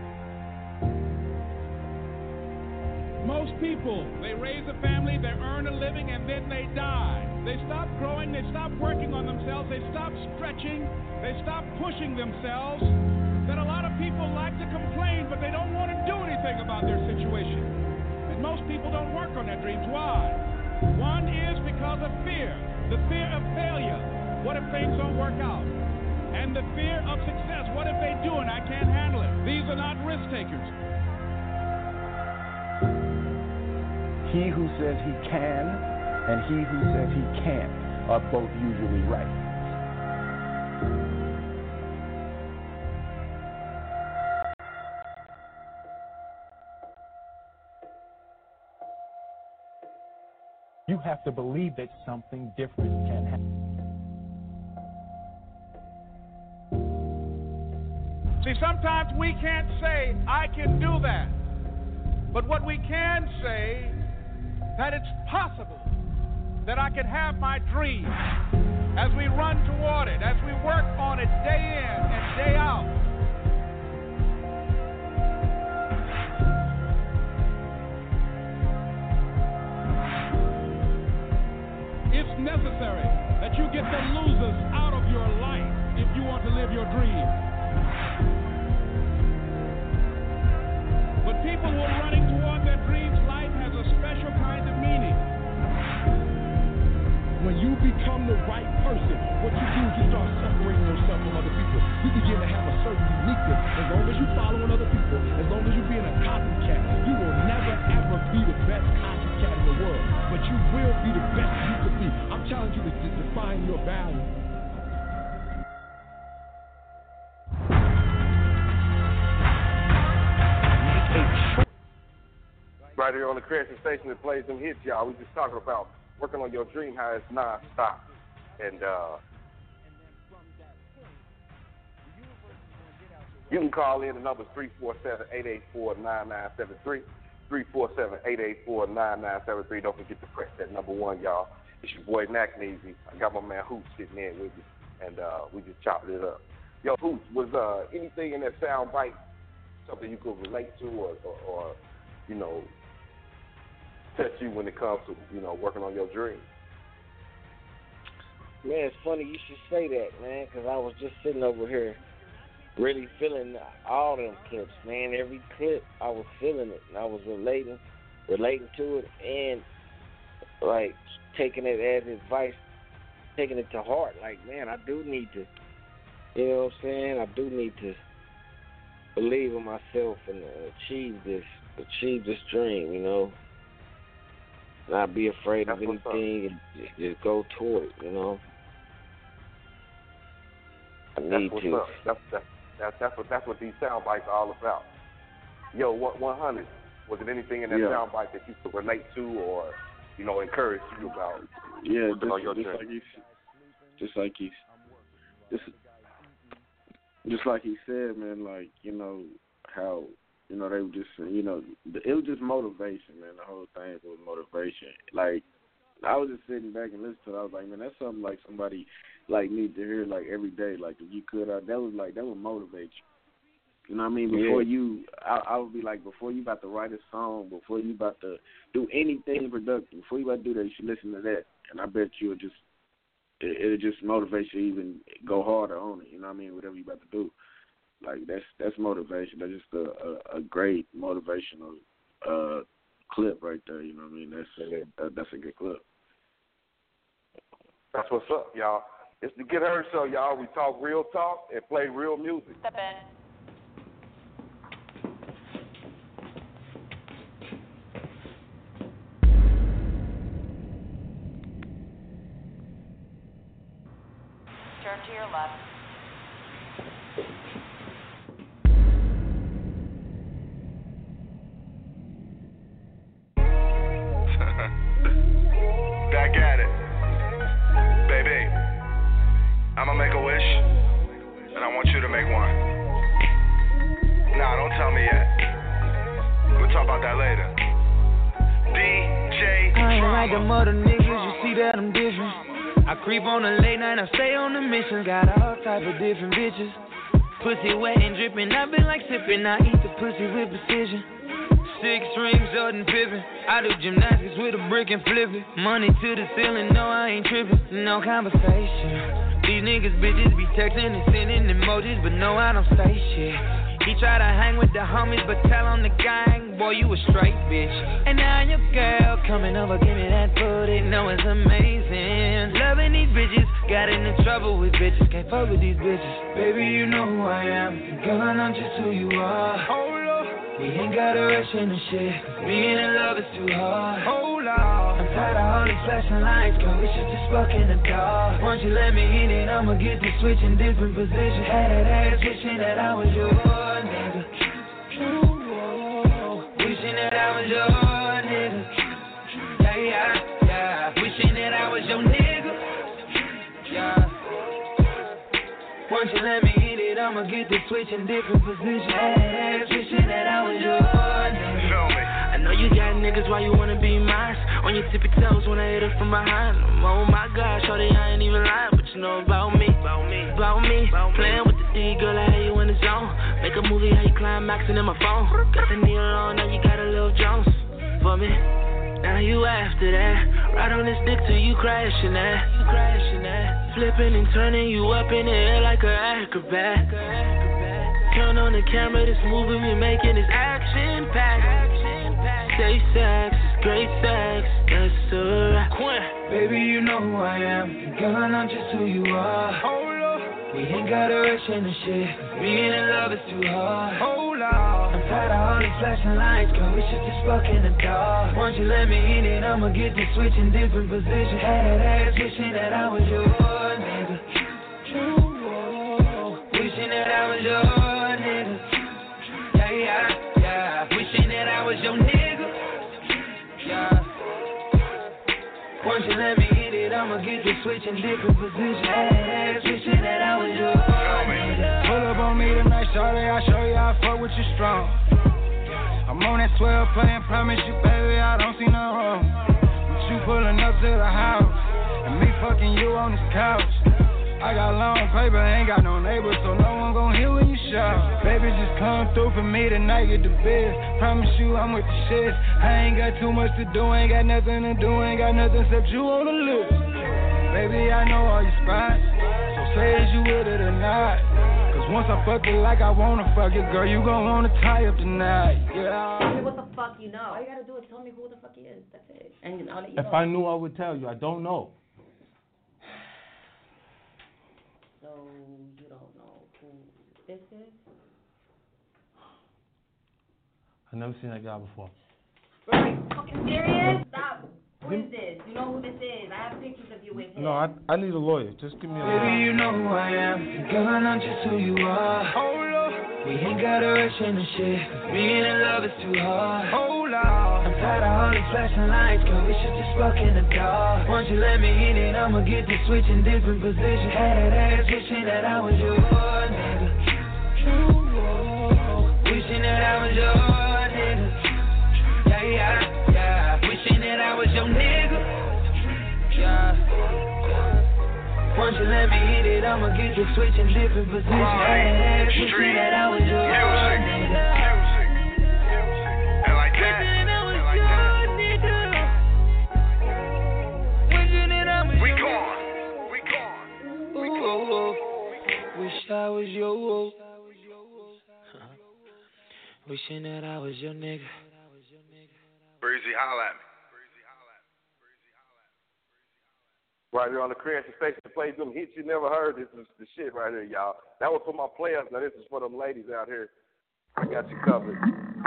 Most people, they raise a family, they earn a living, and then they die. They stop growing, they stop working on themselves, they stop stretching, they stop pushing themselves. Then a lot of people like to complain, but they don't want to do anything about their situation. And most people don't work on their dreams. Why? One is because of fear. The fear of failure. What if things don't work out? And the fear of success. What if they do and I can't handle it? These are not risk takers. He who says he can and he who says he can't are both usually right. You have to believe that something different can happen. See, sometimes we can't say, I can do that. But what we can say, that it's possible that I can have my dream as we run toward it, as we work on it day in and day out. It's necessary that you get the losers out of your life if you want to live your dream. But people who are running toward their dreams, life has a special kind of meaning. When you become the right person, what you do is you start separating yourself from other people. You begin to have a certain uniqueness. As long as you're following other people, as long as you're being a copycat, you will never ever be the best copycat in the world. But you will be the best you could be. I'm I challenge you to, to define your value. Right here on the Crescent Station that plays them hits, y'all. We just talking about working on your dream, how it's non-stop. And uh, you can call in. The number is three four seven, eight eight four, nine nine seven three. three four seven, eight eight four, nine nine seven three. Don't forget to press that number one, y'all. It's your boy, Nakneezy. I got my man Hoots sitting in with me, and uh, we just chopped it up. Yo, Hoots, was uh, anything in that sound bite something you could relate to or, or, or you know, touch you when it comes to, you know, working on your dreams? Man, it's funny you should say that, man, because I was just sitting over here really feeling all them clips, man. Every clip, I was feeling it, and I was relating, relating to it, and, like, taking it as advice, taking it to heart. Like, man, I do need to, you know what I'm saying? I do need to believe in myself and achieve this, achieve this dream, you know? Not be afraid That's of anything and just, just go toward it, you know? I need that's what's to. Up. That's, that's, that's, that's, what, that's what these sound bites are all about. Yo, one hundred, was it anything in that yeah. sound bite that you could relate to or, you know, encourage you about? Yeah, just, on your just dream? like he, just like he, just, just like he said, man. Like, you know how, you know, they were just, you know, it was just motivation, man. The whole thing was motivation. Like, I was just sitting back and listening to it. I was like, man, that's something like somebody like need to hear like every day. Like, if you could, uh, that was like that would motivate you. You know what I mean? Before yeah. you, I, I would be like, before you about to write a song, before you about to do anything productive, before you about to do that, you should listen to that. And I bet you it just, it, it'll just motivate you to even go harder on it. You know what I mean? Whatever you about to do. Like, that's that's motivation. That's just a, a, a great motivational uh, clip right there. You know what I mean? That's a, that's a good clip. That's what's up, y'all. It's the Get Heard Show, y'all. We talk real talk and play real music. Step in. Turn to your left. Back at it. Baby, I'ma make a wish, and I want you to make one. Nah, don't tell me yet. We'll talk about that later. D J I ain't Drama. like them other niggas, you see that I'm different. I creep on a late night, I stay on the mission. Got all type of different bitches. Pussy wet and dripping, I been like sipping. I eat the pussy with precision. Six rings, Jordan Pippen. I do gymnastics with a brick and flip it. Money to the ceiling, no, I ain't tripping. No conversation. These niggas bitches be texting and sending emojis, but no, I don't say shit. He try to hang with the homies, but tell on the gang, boy, you a straight bitch. And now your girl coming over, give me that booty, know it's amazing. Loving these bitches, got into trouble with bitches, can't fuck with these bitches. Baby, you know who I am, girl, I know just who you are. Hold up. We ain't got a rush in the shit, being in love is too hard. Hold on. I'm tired of all these flashing lights, girl, we should just fuck in the dark. Once you let me hit it, I'ma get to switch in different positions. Had that ass wishing that I was your nigga. Ooh, wishing that I was your nigga. Yeah, yeah, yeah. Wishing that I was your nigga. Yeah. Once you let me hit it, I'ma get to switch in different positions. Hey, wishing that I was your nigga. Feel me. I know you got niggas, why you wanna be mine? On your tippy toes when I hit her from behind. Oh my God, shorty, I ain't even lying, but you know about me, about me, about me. Playing with the D, girl, I had you in the zone. Make a movie, how you climaxing in my phone. Got the needle on, now you got a little Jones for me. Now you after that, right on this dick till you crashing that, you crashing that. Flipping and turning you up in the air like an acrobat. Count on the camera, this movie we making is action packed. Say sex, it's great sex, that's a wrap. Baby, you know who I am, girl, I know just who you are. Hold up. We ain't got a rush in the shit, being in love is too hard. Hold on. I'm tired of all these flashing lights, girl, we should just fuck in the dark. Once you let me in it, I'ma get to switch in different positions. Had that ass wishing that I was your nigga. Wishing that I was your nigga. Yeah, yeah, yeah. Wishing that I was your nigga. Yeah. Once you let me in it, I'ma get to switch in different positions. Had that ass wishing that I was your nigga. Pull up on me tonight, shawty, I'll show you how I fuck with you strong. I'm on that twelve playing, promise you, baby, I don't see no wrong. With you pulling up to the house, and me fucking you on this couch. I got long paper, ain't got no neighbors, so no one gon' hear when you shout. Baby, just come through for me tonight, get the biz. Promise you I'm with the shit. I ain't got too much to do, ain't got nothing to do, ain't got nothing except you on the list. Baby, I know all your spots, so say is you with it or not. Cause once I fuck it like I wanna fuck it, girl, you gon' wanna tie up tonight. Yeah. Tell me what the fuck you know. All you gotta do is tell me who the fuck he is. That's it. And I'll let you If know. I knew, I would tell you. I don't know. So you don't know who this is? I've never seen that guy before. Are you fucking serious? Stop. Who is this? You know who this is? I have pictures of you with him. No, I I need a lawyer. Just give me a lawyer. Baby, you know who I am. Girl, I know just who you are. Hold up. We ain't gotta rush in the shit. Being in love is too hard. Hold up. I'm tired of all these flashing lights, girl. We should just fuck in the dark. Once you let me in it, I'ma get to switch in different positions. Had that ass wishing that I was your nigga. Wishing that I was your nigga. Yeah, yeah, yeah. Wishing that I was your nigga. Yeah. Once you let me hit it, I'ma get to switch in different positions. Right. Wishing that I was your nigga. And like that. We gone. We gone. We gone. Wish I was your. Wishing that I was your nigga. Breezy, holla at me. Right here on the Creation Station to play them hits you never heard. This is the shit right here, y'all. That was for my players. Now this is for them ladies out here. I got you covered.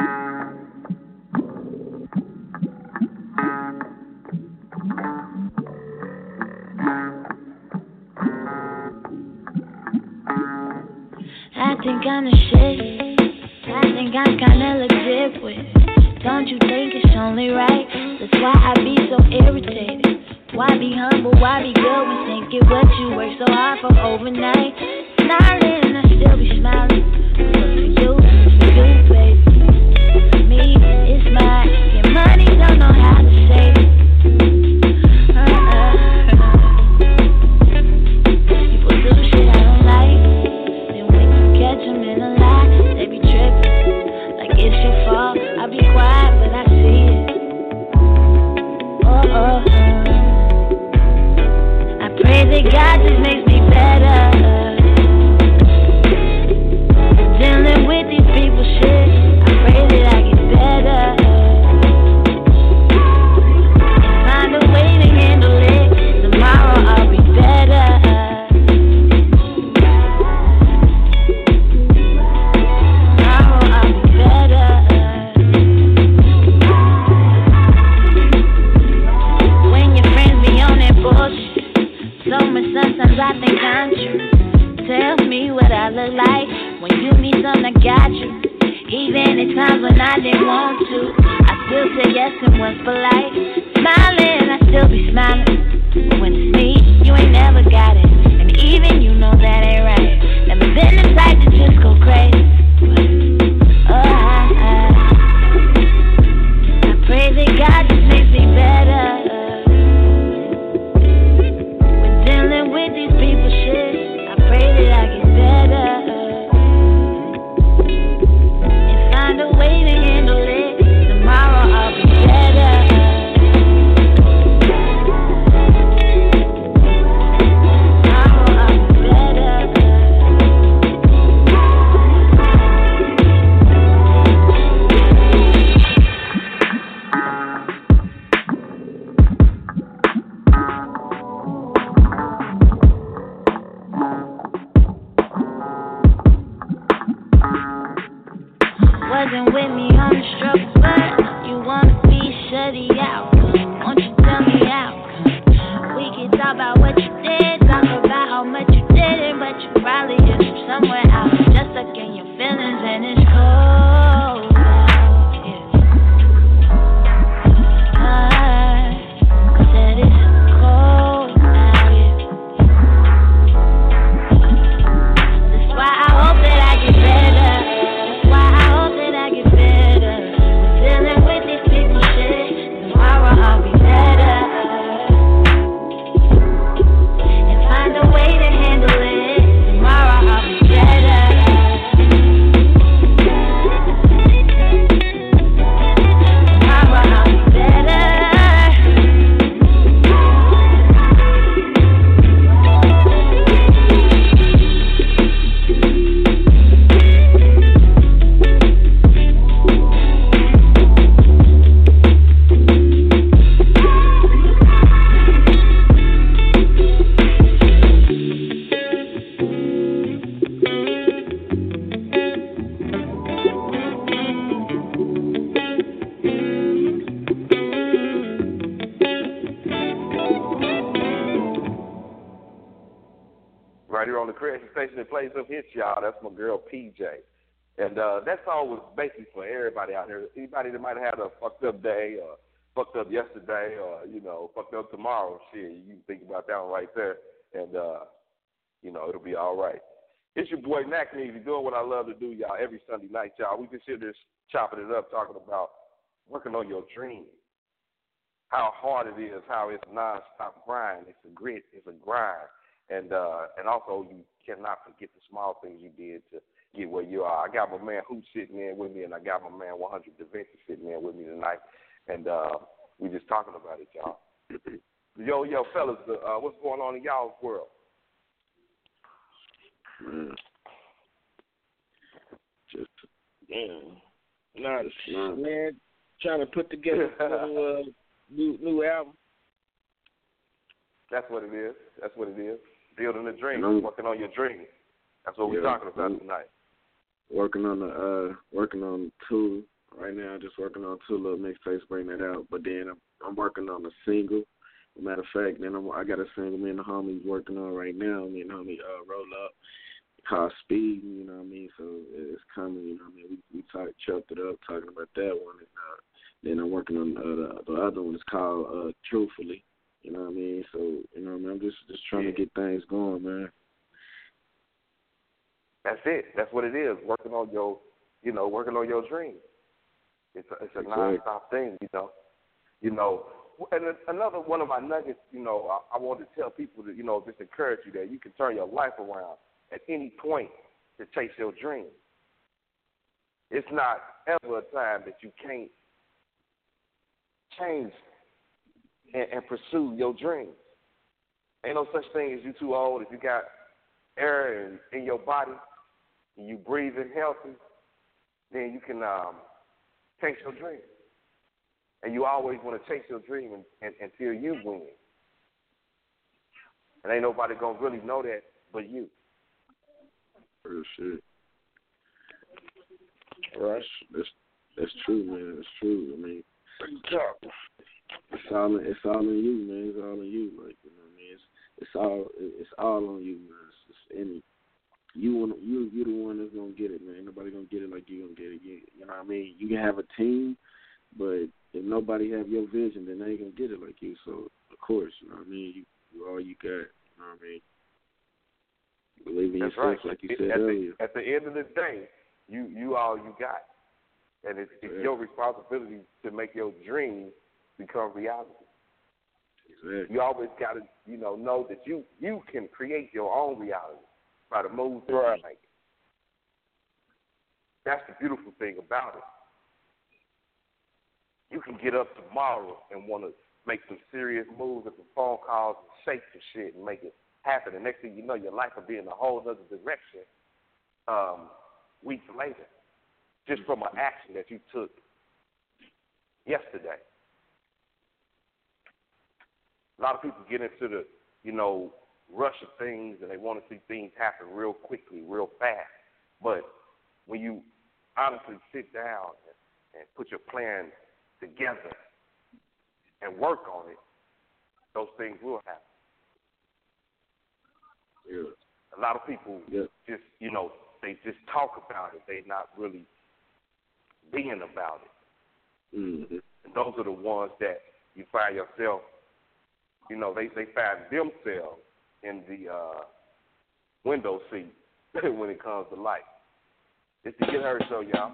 I think I'm the shit. I think I'm kinda legit with it. Don't you think it's only right? That's why I be so irritated. Why be humble? Why be good when thinking what you work so hard for overnight? Smiling, I still be smiling. But for you, for you, baby. For me, it's mine. Get money, don't know how to save it. Uh-uh. People do shit I don't like. Then when you catch them in a lie, they be tripping. Like it's your fault. I be quiet, but I see it. Oh, oh, oh. Pray that God just makes me better. Dealing with these people shit, I pray that I get better. And find a way to handle it. Tomorrow I'll be better. Tomorrow I'll be better. When your friends be on that bullshit, so much sometimes I think I'm true. Tell me what I look like when you need something, I got you. Even at times when I didn't want to, I still say yes and was polite. Smiling, I still be smiling. But when it's me, you ain't never got it. And even you know that ain't right. Never been the type to just go crazy. But, oh, I, I, I pray that God just makes me better. Dealing with these people shit, I pray that I get better. And find a way to handle it. Tomorrow I'll be better. probably hear from somewhere out. Just stuck in your feelings and it's cold. Yeah. I said it's cold out here. That's why I hope that I get better. That's why I hope that I get better. Dealing with these people shit. Tomorrow I'll be better. And find a way to handle it. Tomorrow I'll be better. Tomorrow I'll be better. Right here on the Creation Station that plays up hits, y'all. That's my girl P J. And uh, that song was basically for everybody out here. Anybody that might have had a fucked up day or fucked up yesterday or, you know, fucked up tomorrow, shit, you can think about that one right there. And, uh, you know, it'll be all right. It's your boy Mac Neezy doing what I love to do, y'all, every Sunday night, y'all. We just here just chopping it up, talking about working on your dreams. How hard it is, how it's non-stop grind. It's a grit, it's a grind. And uh, and also you cannot forget the small things you did to get where you are. I got my man Hoot sitting in with me, and I got my man one hundred DaVinci sitting in with me tonight. And uh, we just talking about it, y'all. yo, yo, fellas, uh, what's going on in y'all's world? Man. Just Damn. Nah, man. man, trying to put together a little, uh, new, new album. That's what it is. That's what it is. Building a dream, I'm, working on your dream. That's what yeah, we're talking about I'm tonight. Working on the uh, working on two right now. Just working on two little mixtapes, bring that out. But then I'm, I'm working on a single. Matter of fact, then I'm, I got a single me and the homies working on right now. Me and the homie uh, roll up called Speed. You know what I mean? So it's coming. You know what I mean? We we talk, chopped it up talking about that one. And uh, then I'm working on uh, the, the other one. It's called uh, Truthfully. You know what I mean? So, you know what I mean? I'm just, just trying yeah. to get things going, man. That's it. That's what it is. Working on your, you know, working on your dream. It's a, it's a exactly. non-stop thing, you know. You know, and another one of my nuggets, you know, I, I want to tell people that, you know, just encourage you that you can turn your life around at any point to chase your dream. It's not ever a time that you can't change And, and pursue your dreams. Ain't no such thing as you too old. If you got air in, in your body and you breathing healthy, then you can um, chase your dream. And you always want to chase your dream and, and, until you win. And ain't nobody going to really know that but you. Real shit. Right. That's, that's true, man. That's true. I mean, It's all, it's all in you, man. It's all in you, like you know what I mean. It's, it's all, it's all on you, man. It's just any, you want, you, you the one that's gonna get it, man. Nobody gonna get it like you gonna get it. You, you know what I mean? You can have a team, but if nobody have your vision, then they ain't gonna get it like you. So of course, you know what I mean. You, you all you got. You know what I mean? Believe in That's yourself, right. like you it, said at earlier. The, at the end of the day, you, you all you got, and it's, it's yeah. your responsibility to make your dream become reality. Exactly. You always got to, you know, know that you, you can create your own reality by the moves that right. you make. That's the beautiful thing about it. You can get up tomorrow and want to make some serious moves and some phone calls and shake some shit and make it happen. And next thing you know, your life will be in a whole other direction um, weeks later, just from an action that you took yesterday. A lot of people get into the, you know, rush of things and they want to see things happen real quickly, real fast. But when you honestly sit down and, and put your plan together and work on it, those things will happen. Yeah. A A lot of people yeah. just, you know, they just talk about it. They're not really being about it. Mm-hmm. And those are the ones that you find yourself, you know, they, they find themselves in the uh, window seat when it comes to life. It's the Get Heard Show, y'all.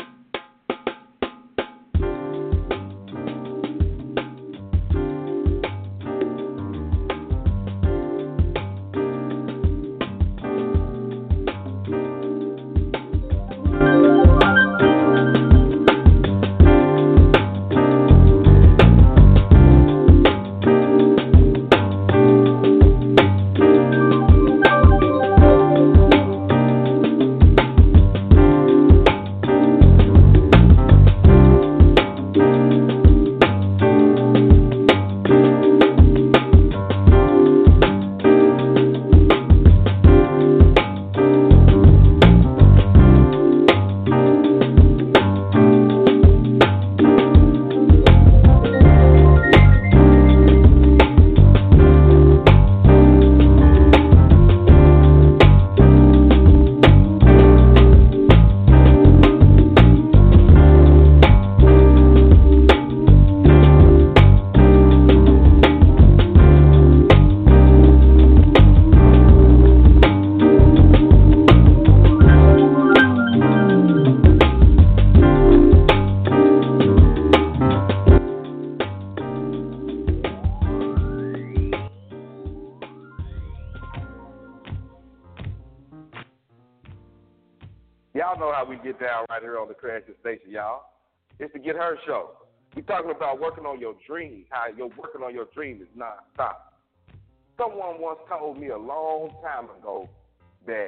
Y'all know how we get down right here on the Crashing Station, y'all. It's the Get Heard Show. We talking about working on your dreams, how your working on your dream is non-stop. Someone once told me a long time ago that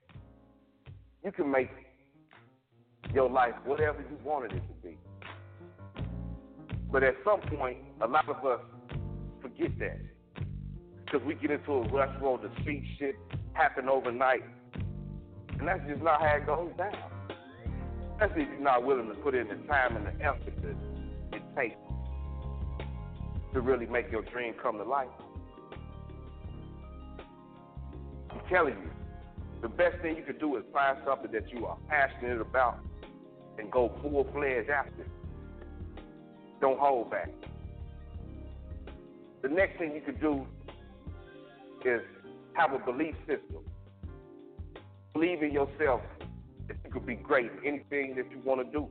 you can make your life whatever you wanted it to be. But at some point, a lot of us forget that. Because we get into a rush road to see shit happen overnight. And that's just not how it goes down. Especially if you're not willing to put in the time and the effort that it takes to really make your dream come to life. I'm telling you, the best thing you can do is find something that you are passionate about and go full-fledged after it. Don't hold back. The next thing you can do is have a belief system. Believe in yourself that you could be great at anything that you want to do.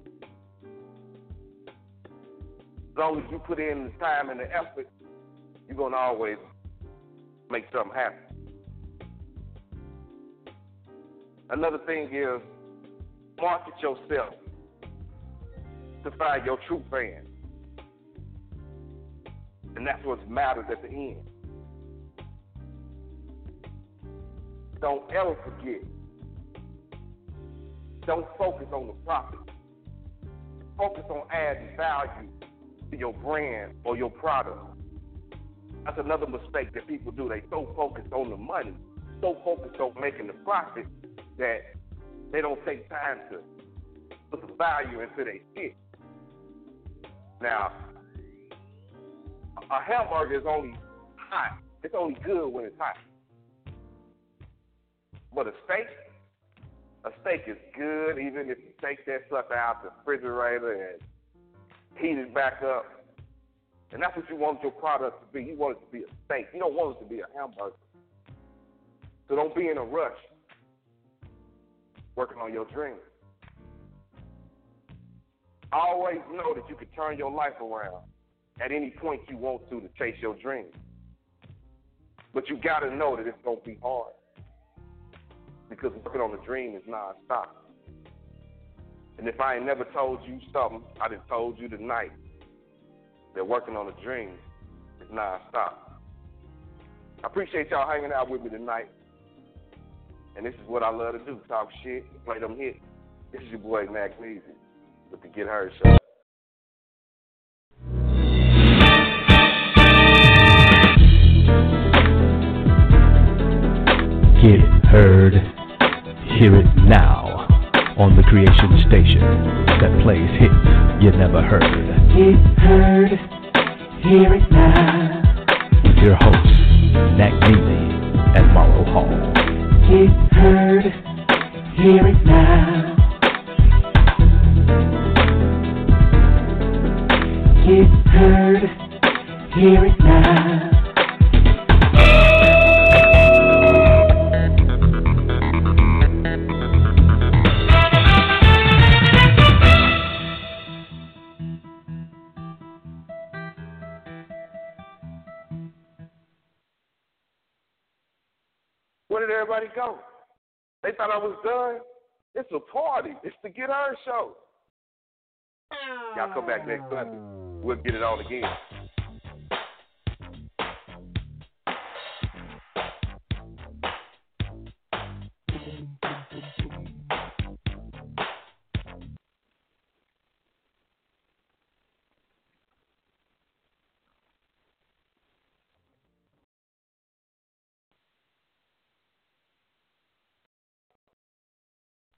As long as you put in the time and the effort, you're going to always make something happen. Another thing is market yourself to find your true fans. And that's what matters at the end. Don't ever forget. Don't focus on the profit. Focus on adding value to your brand or your product. That's another mistake that people do. They so focused on the money, so focused on making the profit that they don't take time to put the value into their shit. Now, a hamburger is only hot. It's only good when it's hot. But a steak, a steak is good even if you take that sucker out the refrigerator and heat it back up. And that's what you want your product to be. You want it to be a steak. You don't want it to be a hamburger. So don't be in a rush working on your dreams. Always know that you can turn your life around at any point you want to to chase your dreams. But you got to know that it's going to be hard because working on the dream is nonstop. And if I ain't never told you something, I done told you tonight that working on a dream is nonstop. I appreciate y'all hanging out with me tonight. And this is what I love to do, talk shit, play them hits. This is your boy, Mac Neezy, with the Get Heard Show. Get heard, hear it now on the Creation Station that plays hits you never heard. Get heard, hear it now. With your hosts, Mac Neezy and Morrow Hall. Get heard, hear it now. Get heard, hear it now. Where did everybody go? They thought I was done. It's a party. It's the Get Her Show. Y'all come back next Sunday. We'll get it on again.